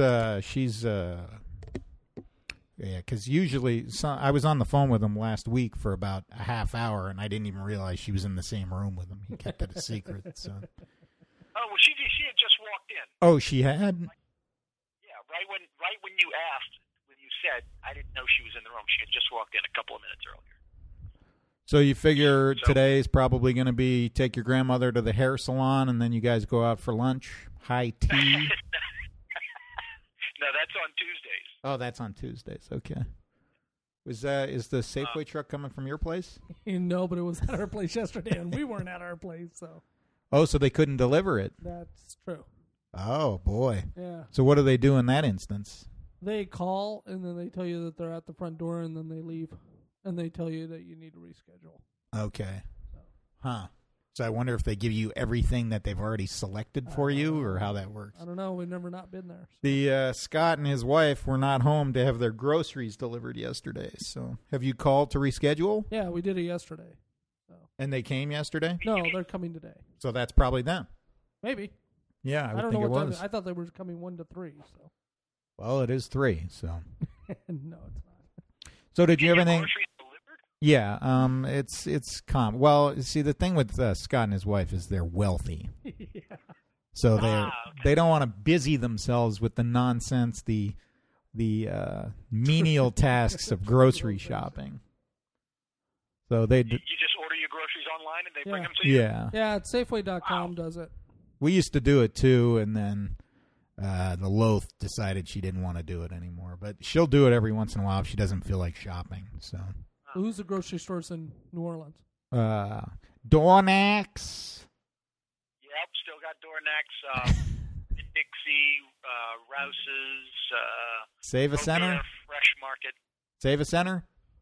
yeah, because usually I was on the phone with him last week for about a half hour, and I didn't even realize she was in the same room with him. He kept it a secret. So. Oh, well, she had just walked in. Oh, she had? Yeah, right when you asked, when you said, I didn't know she was in the room. She had just walked in a couple of minutes earlier. So you figure today's probably going to be take your grandmother to the hair salon, and then you guys go out for lunch, high tea. No, that's on Tuesdays. Oh, that's on Tuesdays. Okay. Is the Safeway truck coming from your place? No, but it was at our place yesterday, and we weren't at our place, so. Oh, so they couldn't deliver it. That's true. Oh, boy. Yeah. So what do they do in that instance? They call, and then they tell you that they're at the front door, and then they leave, and they tell you that you need to reschedule. Okay. Huh. So I wonder if they give you everything that they've already selected for you, or how that works. I don't know. We've never not been there. So. The Scott and his wife were not home to have their groceries delivered yesterday. So have you called to reschedule? Yeah, we did it yesterday. So. And they came yesterday? No, they're coming today. So that's probably them. Maybe. Yeah, I would don't think know it what was. time. I thought they were coming 1 to 3. So. Well, it is 3. So. No, it's not. So did you have anything? Groceries delivered? Yeah, it's common. Well, see, the thing with Scott and his wife is they're wealthy, Yeah. so they don't want to busy themselves with the nonsense, the menial tasks of grocery shopping. So they You just order your groceries online and they bring them to you? yeah. Yeah, it's Safeway.com does it. We used to do it too, and then the Loth decided she didn't want to do it anymore. But she'll do it every once in a while if she doesn't feel like shopping. So. Well, who's the grocery stores in New Orleans? Dornax. Yep, still got Dornax, Dixie, Rouse's, Save a Center. Robert Fresh Market. Save a Center.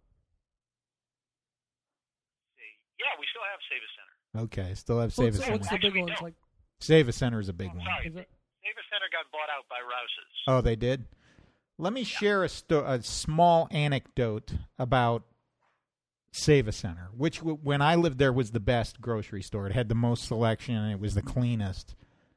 Yeah, we still have Save a Center. Okay, still have Save a Center. What's the big Actually, ones? no. Like, Save a Center is a big one. Sorry, is it? Save a Center got bought out by Rouse's. Oh, they did? Let me share a small anecdote about Save a Center, which when I lived there was the best grocery store. It had the most selection and it was the cleanest.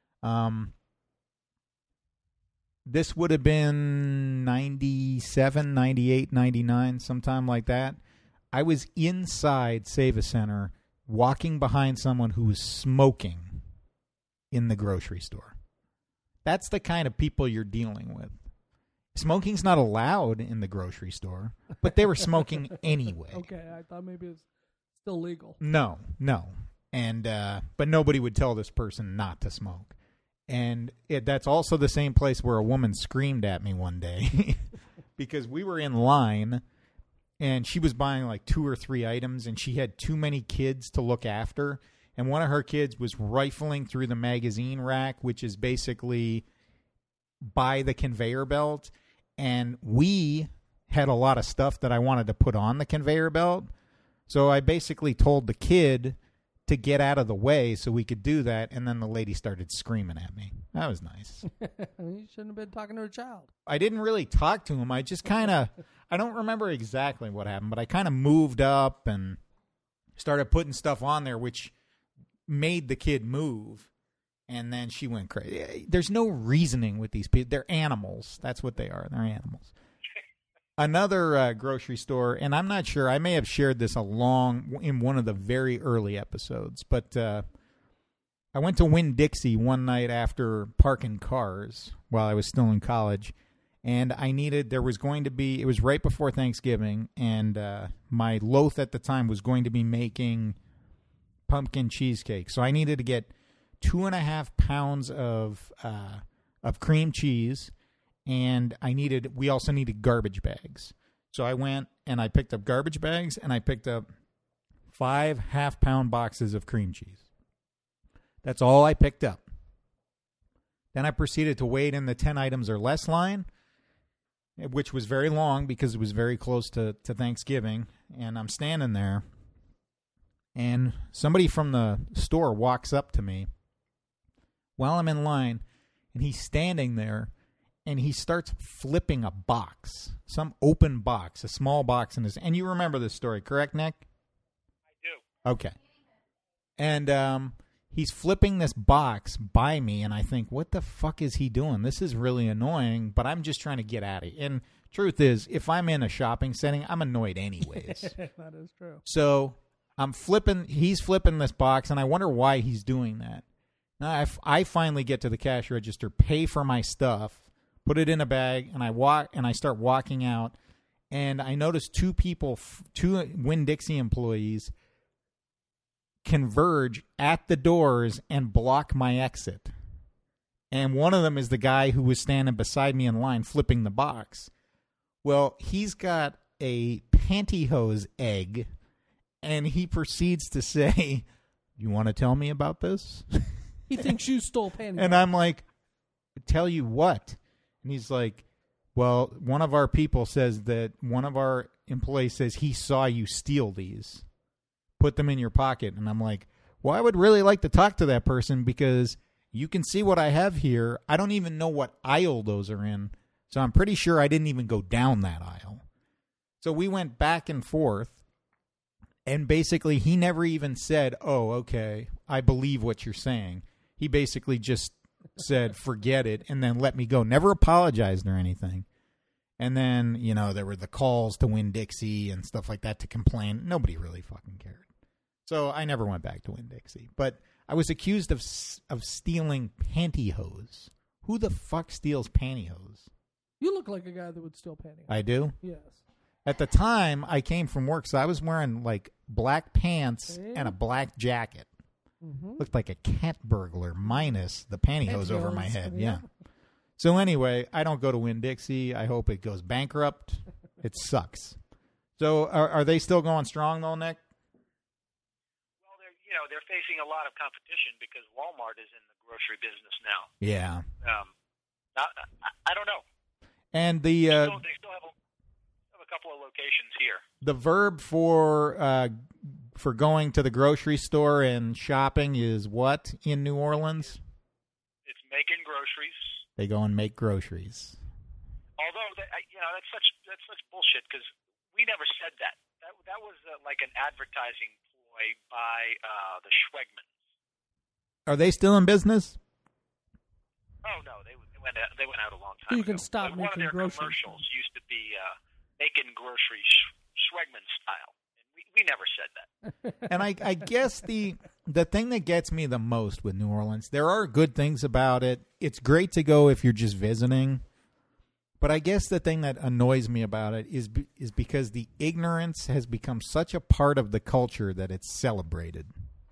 This would have been 97, 98, 99, sometime like that. I was inside Save a Center walking behind someone who was smoking in the grocery store. That's the kind of people you're dealing with. Smoking's not allowed in the grocery store, but they were smoking anyway. Okay, I thought maybe it's still legal. No. And but nobody would tell this person not to smoke. And that's also the same place where a woman screamed at me one day because we were in line and she was buying like 2 or 3 items and she had too many kids to look after. And one of her kids was rifling through the magazine rack, which is basically by the conveyor belt. And we had a lot of stuff that I wanted to put on the conveyor belt. So I basically told the kid to get out of the way so we could do that. And then the lady started screaming at me. That was nice. You shouldn't have been talking to a child. I didn't really talk to him. I just kind of, I don't remember exactly what happened, but I kind of moved up and started putting stuff on there, which made the kid move. And then she went crazy. There's no reasoning with these people. They're animals. That's what they are. They're animals. Another grocery store, and I'm not sure. I may have shared this in one of the very early episodes, but I went to Winn-Dixie one night after parking cars while I was still in college, and it was right before Thanksgiving, and my Loth at the time was going to be making pumpkin cheesecake. So I needed to get 2.5 pounds of cream cheese, and we also needed garbage bags. So I went and I picked up garbage bags, and I picked up 5 half-pound boxes of cream cheese. That's all I picked up. Then I proceeded to wait in the 10 items or less line, which was very long because it was very close to Thanksgiving, and I'm standing there, and somebody from the store walks up to me while I'm in line, and he's standing there, and he starts flipping a box, some open box, a small box in his. And you remember this story, correct, Nick? I do. Okay. And he's flipping this box by me, and I think, what the fuck is he doing? This is really annoying, but I'm just trying to get at it. And truth is, if I'm in a shopping setting, I'm annoyed anyways. That is true. So he's flipping this box, and I wonder why he's doing that. Now, I finally get to the cash register, pay for my stuff, put it in a bag, and I start walking out, and I notice two Winn-Dixie employees converge at the doors and block my exit. And one of them is the guy who was standing beside me in line flipping the box. Well, he's got a pantyhose egg, and he proceeds to say, "You want to tell me about this?" He thinks you stole pantyhose. And I'm like, "Tell you what?" And he's like, "Well, one of our people says that one of our employees says he saw you steal these. Put them in your pocket." And I'm like, "Well, I would really like to talk to that person because you can see what I have here. I don't even know what aisle those are in. So I'm pretty sure I didn't even go down that aisle." So we went back and forth. And basically, he never even said, "Oh, okay, I believe what you're saying." He basically just said, "Forget it," and then let me go. Never apologized or anything. And then, there were the calls to Winn-Dixie and stuff like that to complain. Nobody really fucking cared. So I never went back to Winn-Dixie. But I was accused of stealing pantyhose. Who the fuck steals pantyhose? You look like a guy that would steal pantyhose. I do? Yes. At the time, I came from work, so I was wearing, black pants and a black jacket. Mm-hmm. Looked like a cat burglar minus the pantyhose over my head. Yeah. So anyway, I don't go to Winn-Dixie. I hope it goes bankrupt. It sucks. So are they still going strong, though, Nick? Well, they're facing a lot of competition because Walmart is in the grocery business now. Yeah. I don't know. And they still have a couple of locations here. The verb for going to the grocery store and shopping is what in New Orleans? It's making groceries. They go and make groceries. Although that's such bullshit because we never said that. That was like an advertising ploy by the Schwegmans. Are they still in business? Oh no, they went out a long time ago. You can stop One of making their groceries. commercials used to be making groceries Schwegman style. And we never said that. And I guess the thing that gets me the most with New Orleans, there are good things about it. It's great to go if you're just visiting. But I guess the thing that annoys me about it is because the ignorance has become such a part of the culture that it's celebrated.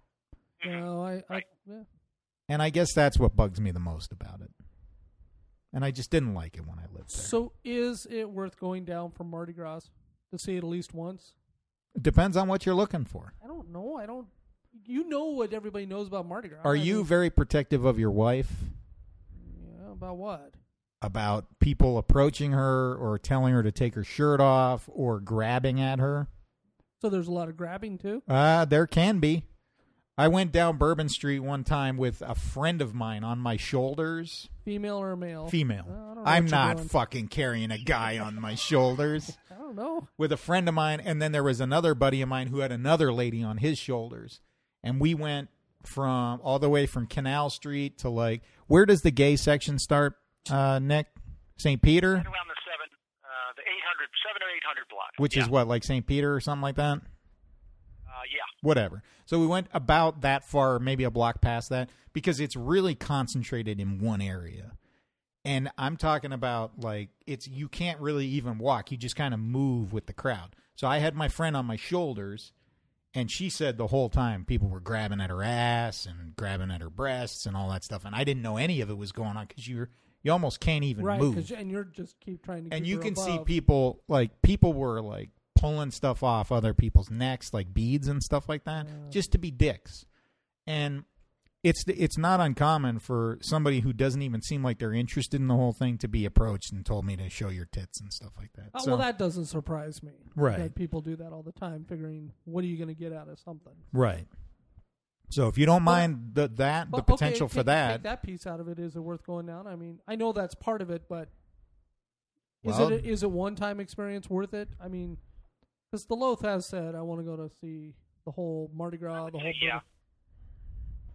No, yeah. And I guess that's what bugs me the most about it. And I just didn't like it when I lived there. So is it worth going down for Mardi Gras to see it at least once? It depends on what you're looking for. I don't know. You know what everybody knows about Mardi Gras. Are you very protective of your wife? Yeah, about what? About people approaching her or telling her to take her shirt off or grabbing at her? So there's a lot of grabbing too? There can be. I went down Bourbon Street one time with a friend of mine on my shoulders. Female or male? Female. I don't know I'm what you're not doing. fucking carrying a guy on my shoulders. I don't know. With a friend of mine, and then there was another buddy of mine who had another lady on his shoulders. And we went all the way from Canal Street to where does the gay section start, Nick? St. Peter? Right around the 7 or 800 block. Which is what, like St. Peter or something like that? Yeah. Whatever. So we went about that far, maybe a block past that, because it's really concentrated in one area. And I'm talking about you can't really even walk. You just kind of move with the crowd. So I had my friend on my shoulders, and she said the whole time people were grabbing at her ass and grabbing at her breasts and all that stuff. And I didn't know any of it was going on because you almost can't even move. And you're just keep trying to. And keep you her can see above. people were pulling stuff off other people's necks, like beads and stuff like that, just to be dicks. And it's not uncommon for somebody who doesn't even seem like they're interested in the whole thing to be approached and told me to show your tits and stuff like that. Well, that doesn't surprise me. Right. That people do that all the time, figuring what are you going to get out of something. Right. So if you don't mind the potential for that. Take that piece out of it. Is it worth going down? I mean, I know that's part of it, but Well, is it one-time experience worth it? I mean, because the Loth has said, I want to go to see the whole Mardi Gras, the whole... Yeah.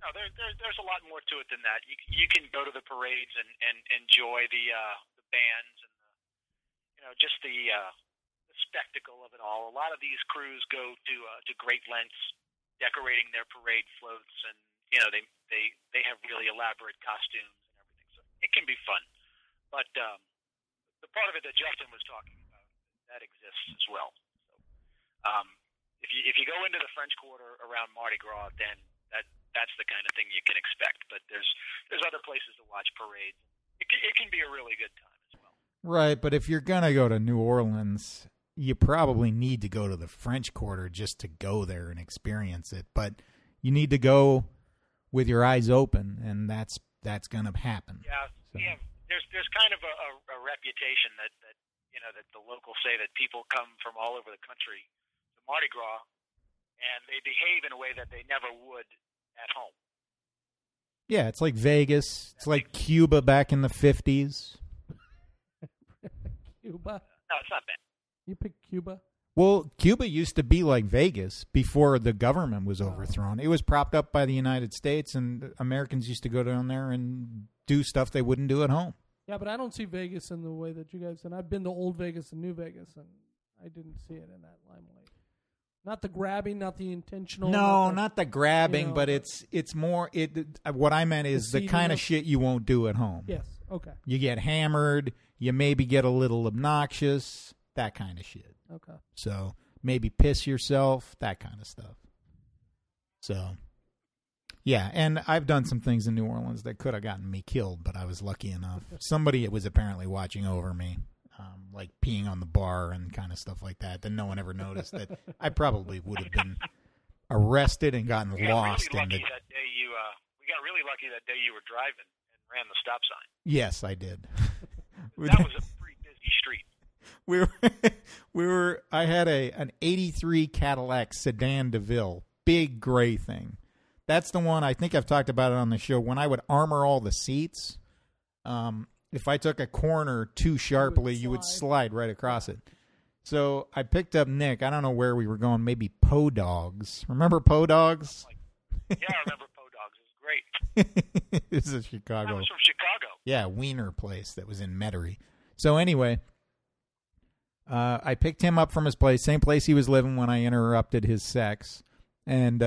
No, there's a lot more to it than that. You can go to the parades and enjoy the bands and just the spectacle of it all. A lot of these crews go to great lengths decorating their parade floats, and they have really elaborate costumes and everything. So it can be fun, but the part of it that Justin was talking about, that exists as well. So if you go into the French Quarter around Mardi Gras, then that's the kind of thing you can expect. But there's other places to watch parades. It can be a really good time as well. Right, but if you're going to go to New Orleans, you probably need to go to the French Quarter just to go there and experience it. But you need to go with your eyes open, and that's going to happen. Yeah, so. Yeah. There's kind of a reputation that the locals say that people come from all over the country to Mardi Gras, and they behave in a way that they never would at home. Yeah, it's like Vegas. It's like Cuba back in the 50s. Cuba? No, it's not bad. You picked Cuba? Well, Cuba used to be like Vegas before the government was overthrown. It was propped up by the United States, and Americans used to go down there and do stuff they wouldn't do at home. Yeah, but I don't see Vegas in the way that you guys. And I've been to Old Vegas and New Vegas, and I didn't see it in that limelight. Not the grabbing, not the intentional. No, not the grabbing, but it's more. What I meant is the kind of shit you won't do at home. Yes. Okay. You get hammered. You maybe get a little obnoxious. That kind of shit. Okay. So maybe piss yourself. That kind of stuff. So. Yeah, and I've done some things in New Orleans that could have gotten me killed, but I was lucky enough. Somebody was apparently watching over me, like peeing on the bar and kind of stuff like that. Then no one ever noticed that I probably would have been arrested and gotten lost. We got really lucky that day you were driving and ran the stop sign. Yes, I did. That was a pretty busy street. I had an 83 Cadillac Sedan DeVille, big gray thing. That's the one, I think I've talked about it on the show, when I would armor all the seats. If I took a corner too sharply, you would slide right across it. So I picked up Nick. I don't know where we were going, maybe Podogs. Remember Podogs? Yeah, I remember Podogs. It was great. This is Chicago. I was from Chicago. Yeah, Wiener place that was in Metairie. So anyway, I picked him up from his place, same place he was living when I interrupted his sex. And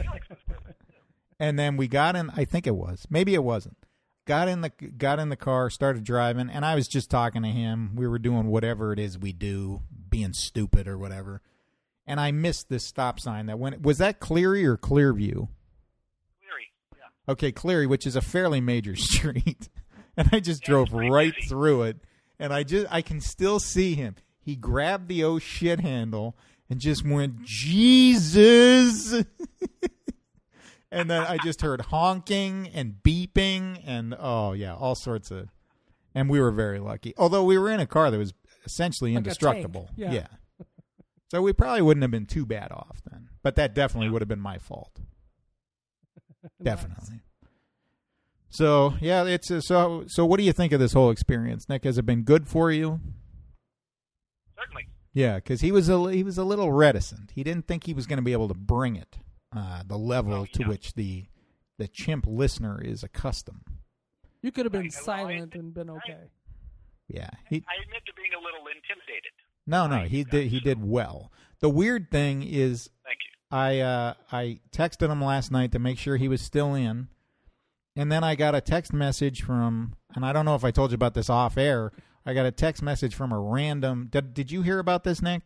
and then we got in. I think it was. Maybe it wasn't. Got in the car, started driving, and I was just talking to him. We were doing whatever it is we do, being stupid or whatever. And I missed this stop sign that went. Was that Cleary or Clearview? Cleary. Yeah. Okay, Cleary, which is a fairly major street, and I just drove right through it. And I can still see him. He grabbed the oh shit handle and just went, Jesus. And then I just heard honking and beeping and, oh, yeah, all sorts of. And we were very lucky. Although we were in a car that was essentially indestructible. Yeah. So we probably wouldn't have been too bad off then. But that definitely would have been my fault. Definitely. So, yeah, it's so what do you think of this whole experience, Nick? Has it been good for you? Certainly. Yeah, because he was a little reticent. He didn't think he was going to be able to bring it. The level to which the chimp listener is accustomed. You could have been silent and been okay. Yeah, I admit to being a little intimidated. No, he did well. The weird thing is, thank you. I texted him last night to make sure he was still in, and then I got a text message from, and I don't know if I told you about this off air. I got a text message from a random. Did you hear about this, Nick?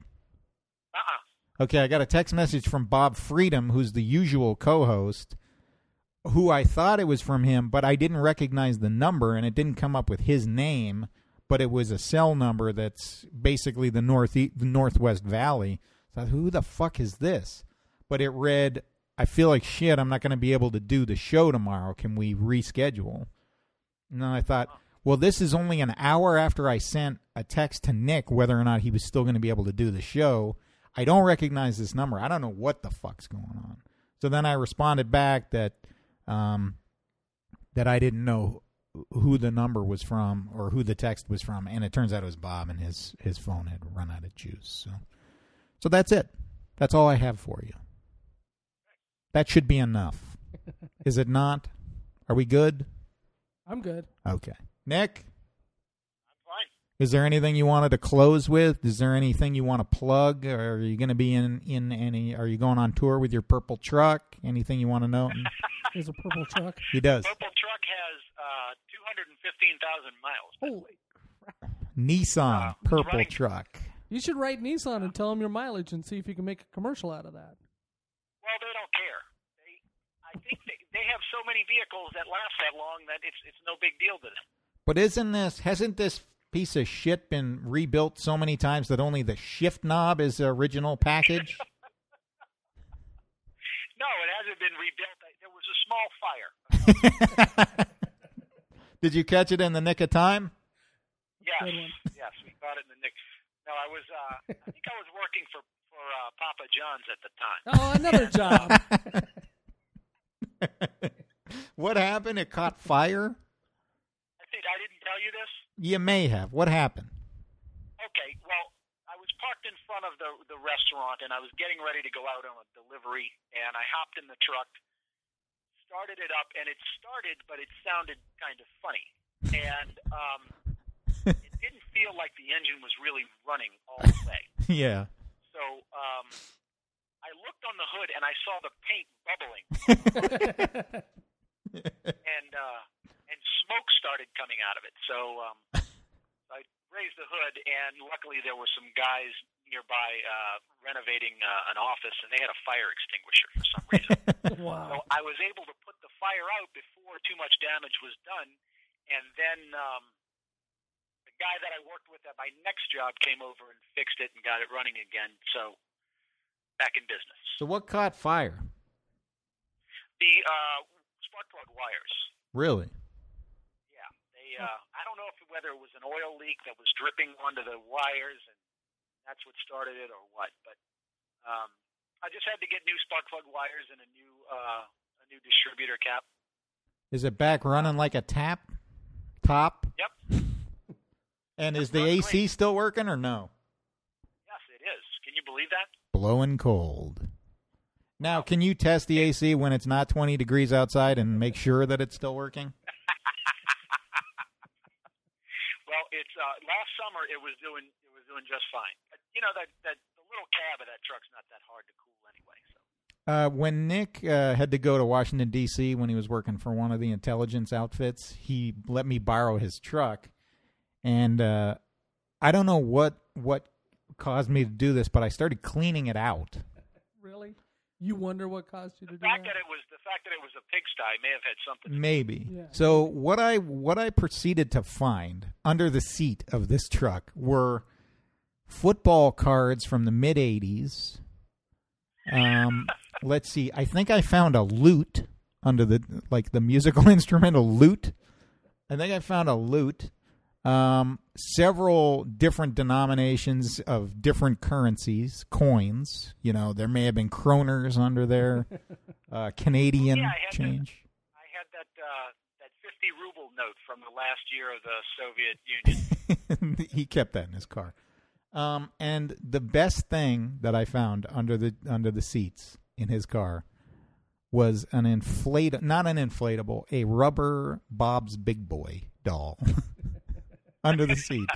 Okay, I got a text message from Bob Freedom, who's the usual co-host, who I thought it was from him, but I didn't recognize the number, and it didn't come up with his name, but it was a cell number that's basically the Northwest Valley. So I thought, who the fuck is this? But it read, I feel like shit, I'm not going to be able to do the show tomorrow. Can we reschedule? And then I thought, well, this is only an hour after I sent a text to Nick whether or not he was still going to be able to do the show. I don't recognize this number. I don't know what the fuck's going on. So then I responded back that that I didn't know who the number was from or who the text was from, and it turns out it was Bob, and his phone had run out of juice. So that's it. That's all I have for you. That should be enough. Is it not? Are we good? I'm good. Okay. Nick, I'm fine. is there anything you wanted to close with? Is there anything you want to plug? Or are you going to be in any? Are you going on tour with your purple truck? Anything you want to know? There's a purple truck. He does. Purple truck has 215,000 miles. Holy crap. Nissan purple running. truck. You should write Nissan and tell them your mileage and see if you can make a commercial out of that. Well, they don't care. I think they have so many vehicles that last that long that it's no big deal to them. But hasn't this piece of shit been rebuilt so many times that only the shift knob is the original package? No, it hasn't been rebuilt. There was a small fire. Did you catch it in the nick of time? Yes, Good one. yes, we caught it in the nick. No, I was. I think I was working for Papa John's at the time. Oh, another job. What happened? It caught fire? I didn't tell you this. You may have. What happened? Okay, well, I was parked in front of the restaurant, and I was getting ready to go out on a delivery, and I hopped in the truck, started it up, and it started, but it sounded kind of funny. And it didn't feel like the engine was really running all the way. Yeah. So I looked on the hood, and I saw the paint bubbling. And smoke started coming out of it. So I raised the hood, and luckily there were some guys nearby renovating an office, and they had a fire extinguisher for some reason. Wow. So I was able to put the fire out before too much damage was done, and then the guy that I worked with at my next job came over and fixed it and got it running again. So back in business. So what caught fire? The spark plug wires. Really? Yeah, they. I don't know whether it was an oil leak that was dripping onto the wires, and that's what started it, or what. But I just had to get new spark plug wires and a new distributor cap. Is it back running like a top? Yep. And is the AC still working or no? Yes, it is. Can you believe that? Blowing cold. Now, can you test the AC when it's not 20 degrees outside and make sure that it's still working? Well, it's last summer it was doing just fine. But, you know that the little cab of that truck's not that hard to cool anyway. So. When Nick had to go to Washington, D.C. when he was working for one of the intelligence outfits, he let me borrow his truck. And I don't know what caused me to do this, but I started cleaning it out. Really? You wonder what caused you to do The fact that? that it was a pigsty may have had something to do. Maybe. Yeah. So what I proceeded to find under the seat of this truck were football cards from the mid '80s. Let's see. I think I found a lute under the musical instrument, a lute. I think I found a lute. Several different denominations of different currencies, coins. You know, there may have been kroners under there, Canadian Yeah, I had change. I had that 50 ruble note from the last year of the Soviet Union. He kept that in his car. And the best thing that I found under the seats in his car was not an inflatable, a rubber Bob's Big Boy doll. Under the seat.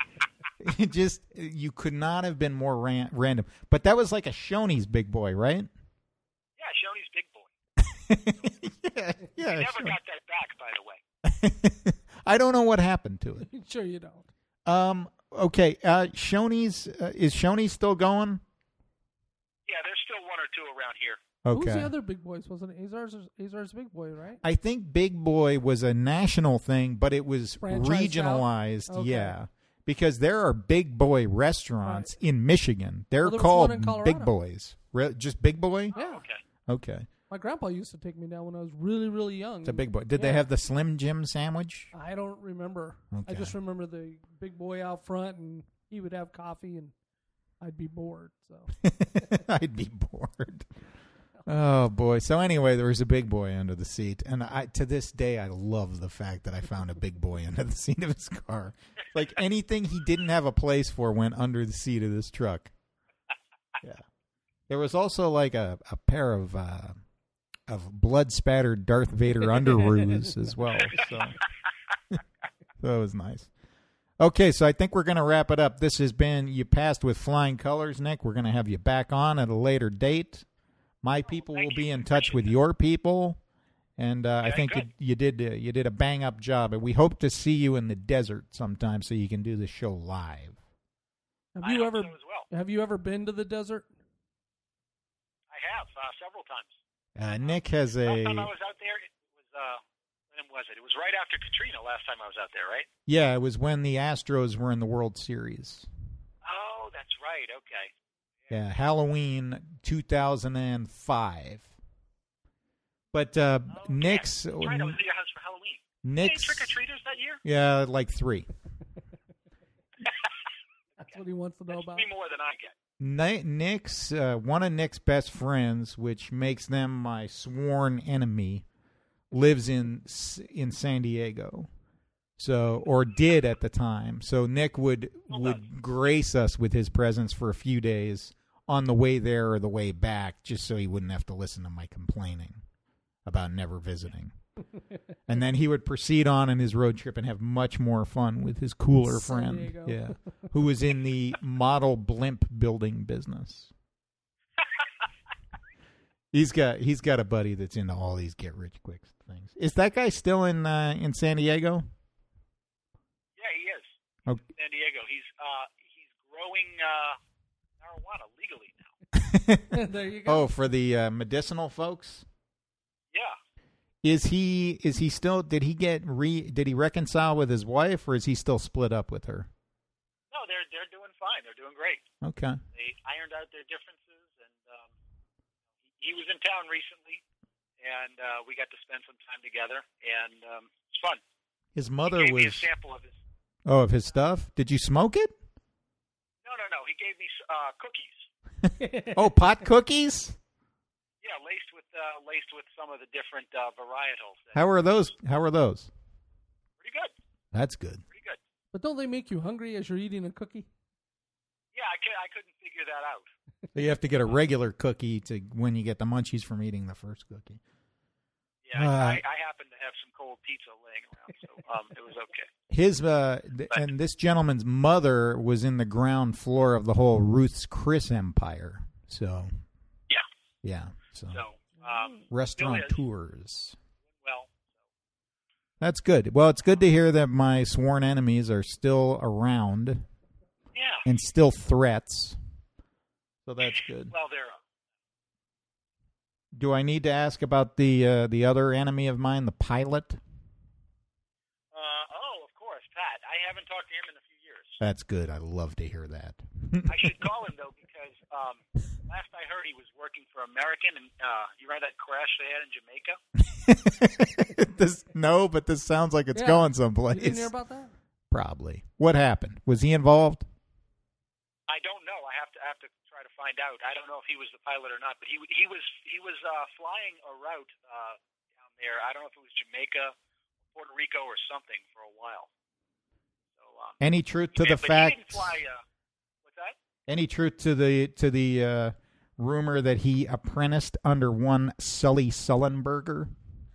You could not have been more random. But that was like a Shoney's Big Boy, right? Yeah, Shoney's Big Boy. yeah. I never Sure. got that back, by the way. I don't know what happened to it. Sure you don't. Okay. Shoney's, is Shoney's still going? Yeah, there's still one or two around here. Okay. Who's the other big boys? Wasn't it Azar's big boy, right? I think Big Boy was a national thing, but it was Franchised regionalized. out? Okay. Yeah. Because there are Big Boy restaurants in Michigan. They're Well, there was called one in Colorado. Big Boys. Just Big Boy? Yeah. Okay. Okay. My grandpa used to take me down when I was really, really young. It's a Big Boy. Did they Yeah. have the Slim Jim sandwich? I don't remember. Okay. I just remember the big boy out front, and he would have coffee, and I'd be bored. So I'd be bored. Oh, boy. So anyway, there was a Big Boy under the seat. And to this day, I love the fact that I found a Big Boy under the seat of his car. Like anything he didn't have a place for went under the seat of this truck. Yeah. There was also like a pair of of blood-spattered Darth Vader underoos as well. So that was nice. Okay, so I think we're going to wrap it up. This has been You Passed with Flying Colors, Nick. We're going to have you back on at a later date. My people will be in touch with your people, and I think you did a bang-up job. And we hope to see you in the desert sometime so you can do the show live. Have you ever been to the desert? I have several times. Nick has a. Last time I was out there, it was when was it? It was right after Katrina. Last time I was out there, right? Yeah, it was when the Astros were in the World Series. Oh, that's right. Okay. Yeah, Halloween 2005. But Nick's. Yeah. That's right. I was at your house for Halloween. Nick's. Any trick-or-treaters that year? Yeah, like 3. That's what he wants to know about. Me more than I get. Nick's one of Nick's best friends, which makes them my sworn enemy, lives in San Diego. So, or did at the time. So Nick would grace us with his presence for a few days on the way there or the way back, just so he wouldn't have to listen to my complaining about never visiting. And then he would proceed on in his road trip and have much more fun with his cooler friend, who was in the model blimp building business. He's got a buddy that's into all these get rich quick things. Is that guy still in San Diego? Yeah, he is. Okay. San Diego. He's growing marijuana legally now. There you go. Oh, for the medicinal folks. Yeah. Is he still? Did he reconcile with his wife, or is he still split up with her? No, they're doing fine. They're doing great. Okay. They ironed out their differences, and he was in town recently, and we got to spend some time together, and it's fun. His mother he gave was me a sample of his. Oh, of his stuff. Did you smoke it? No. He gave me cookies. Oh, pot cookies. Yeah, laced with some of the different varietals. How are those? Pretty good. That's good. Pretty good. But don't they make you hungry as you're eating a cookie? Yeah, I couldn't figure that out. So you have to get a regular cookie to when you get the munchies from eating the first cookie. Yeah, I happened to have some cold pizza laying around, so it was okay. And this gentleman's mother was in the ground floor of the whole Ruth's Chris empire. So yeah. So restaurateurs. Well, that's good. Well, it's good to hear that my sworn enemies are still around. Yeah. And still threats. So that's good. Well, they're Do I need to ask about the other enemy of mine, the pilot? Of course, Pat. I haven't talked to him in a few years. That's good. I love to hear that. I should call him, though, because last I heard he was working for American, and you remember that crash they had in Jamaica? No, but this sounds like it's going someplace. You didn't hear about that? Probably. What happened? Was he involved? I don't know. I have to try to find out. I don't know if he was the pilot or not, but he was flying a route down there. I don't know if it was Jamaica, Puerto Rico, or something for a while. So, any truth to the fact? He didn't fly. What's that? Any truth to the rumor that he apprenticed under one Sully Sullenberger?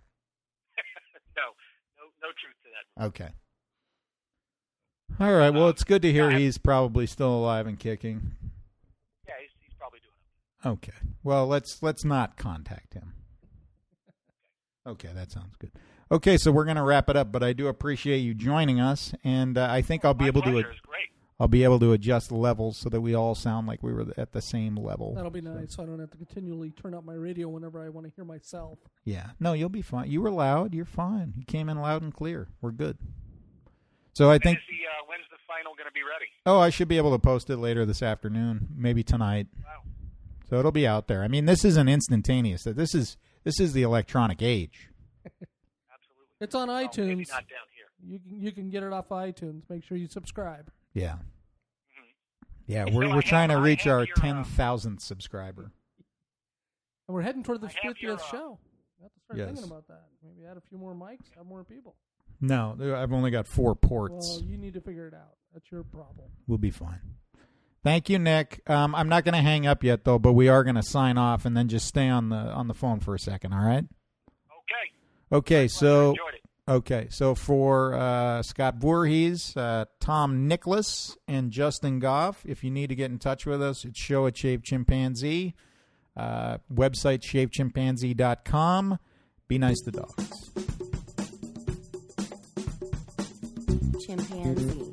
No truth to that. Okay. All right. Well, it's good to hear he's probably still alive and kicking. Yeah, he's probably doing it. Okay. Well, let's not contact him. Okay, that sounds good. Okay, so we're going to wrap it up, but I do appreciate you joining us, and I think I'll be able to. It's great. I'll be able to adjust levels so that we all sound like we were at the same level. That'll be nice, so I don't have to continually turn up my radio whenever I want to hear myself. Yeah. No, you'll be fine. You were loud. You're fine. You came in loud and clear. We're good. So I think. When's the final going to be ready? Oh, I should be able to post it later this afternoon, maybe tonight. Wow. So it'll be out there. I mean, this isn't instantaneous. This is the electronic age. Absolutely. It's on iTunes. Maybe not down here. You can get it off iTunes. Make sure you subscribe. Yeah. Mm-hmm. Yeah, So we're trying to reach our your, 10,000th subscriber. And we're heading toward the I have 50th your, show. I have to start Yes. thinking about that. Maybe add a few more mics, have more people. No, I've only got 4 ports. Well, you need to figure it out. That's your problem. We'll be fine. Thank you, Nick. I'm not going to hang up yet, though, but we are going to sign off and then just stay on the phone for a second, all right? Okay, so enjoyed it. Okay, so for Scott Voorhees, Tom Nicholas, and Justin Goff, if you need to get in touch with us, it's show at Shaved Chimpanzee, website shavechimpanzee.com. Be nice to dogs. Chimpanzee.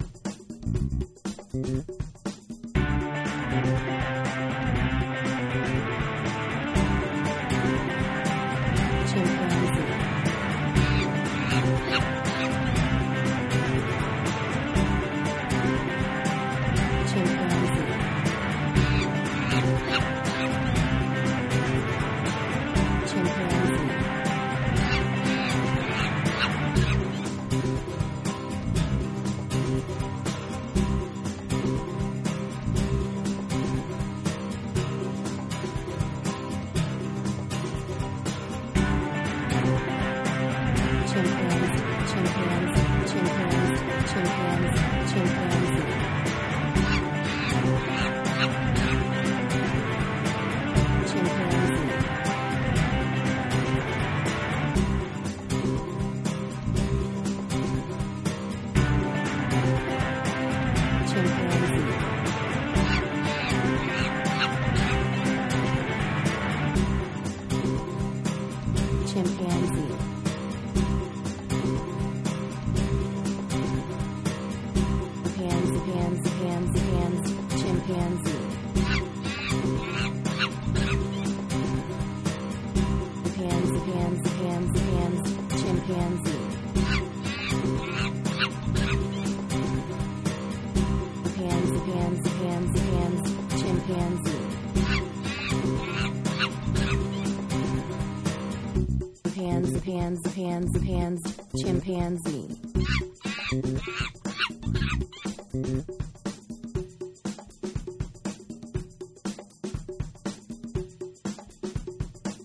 Chimpanzee.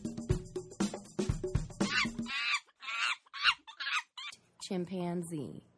Chimpanzee.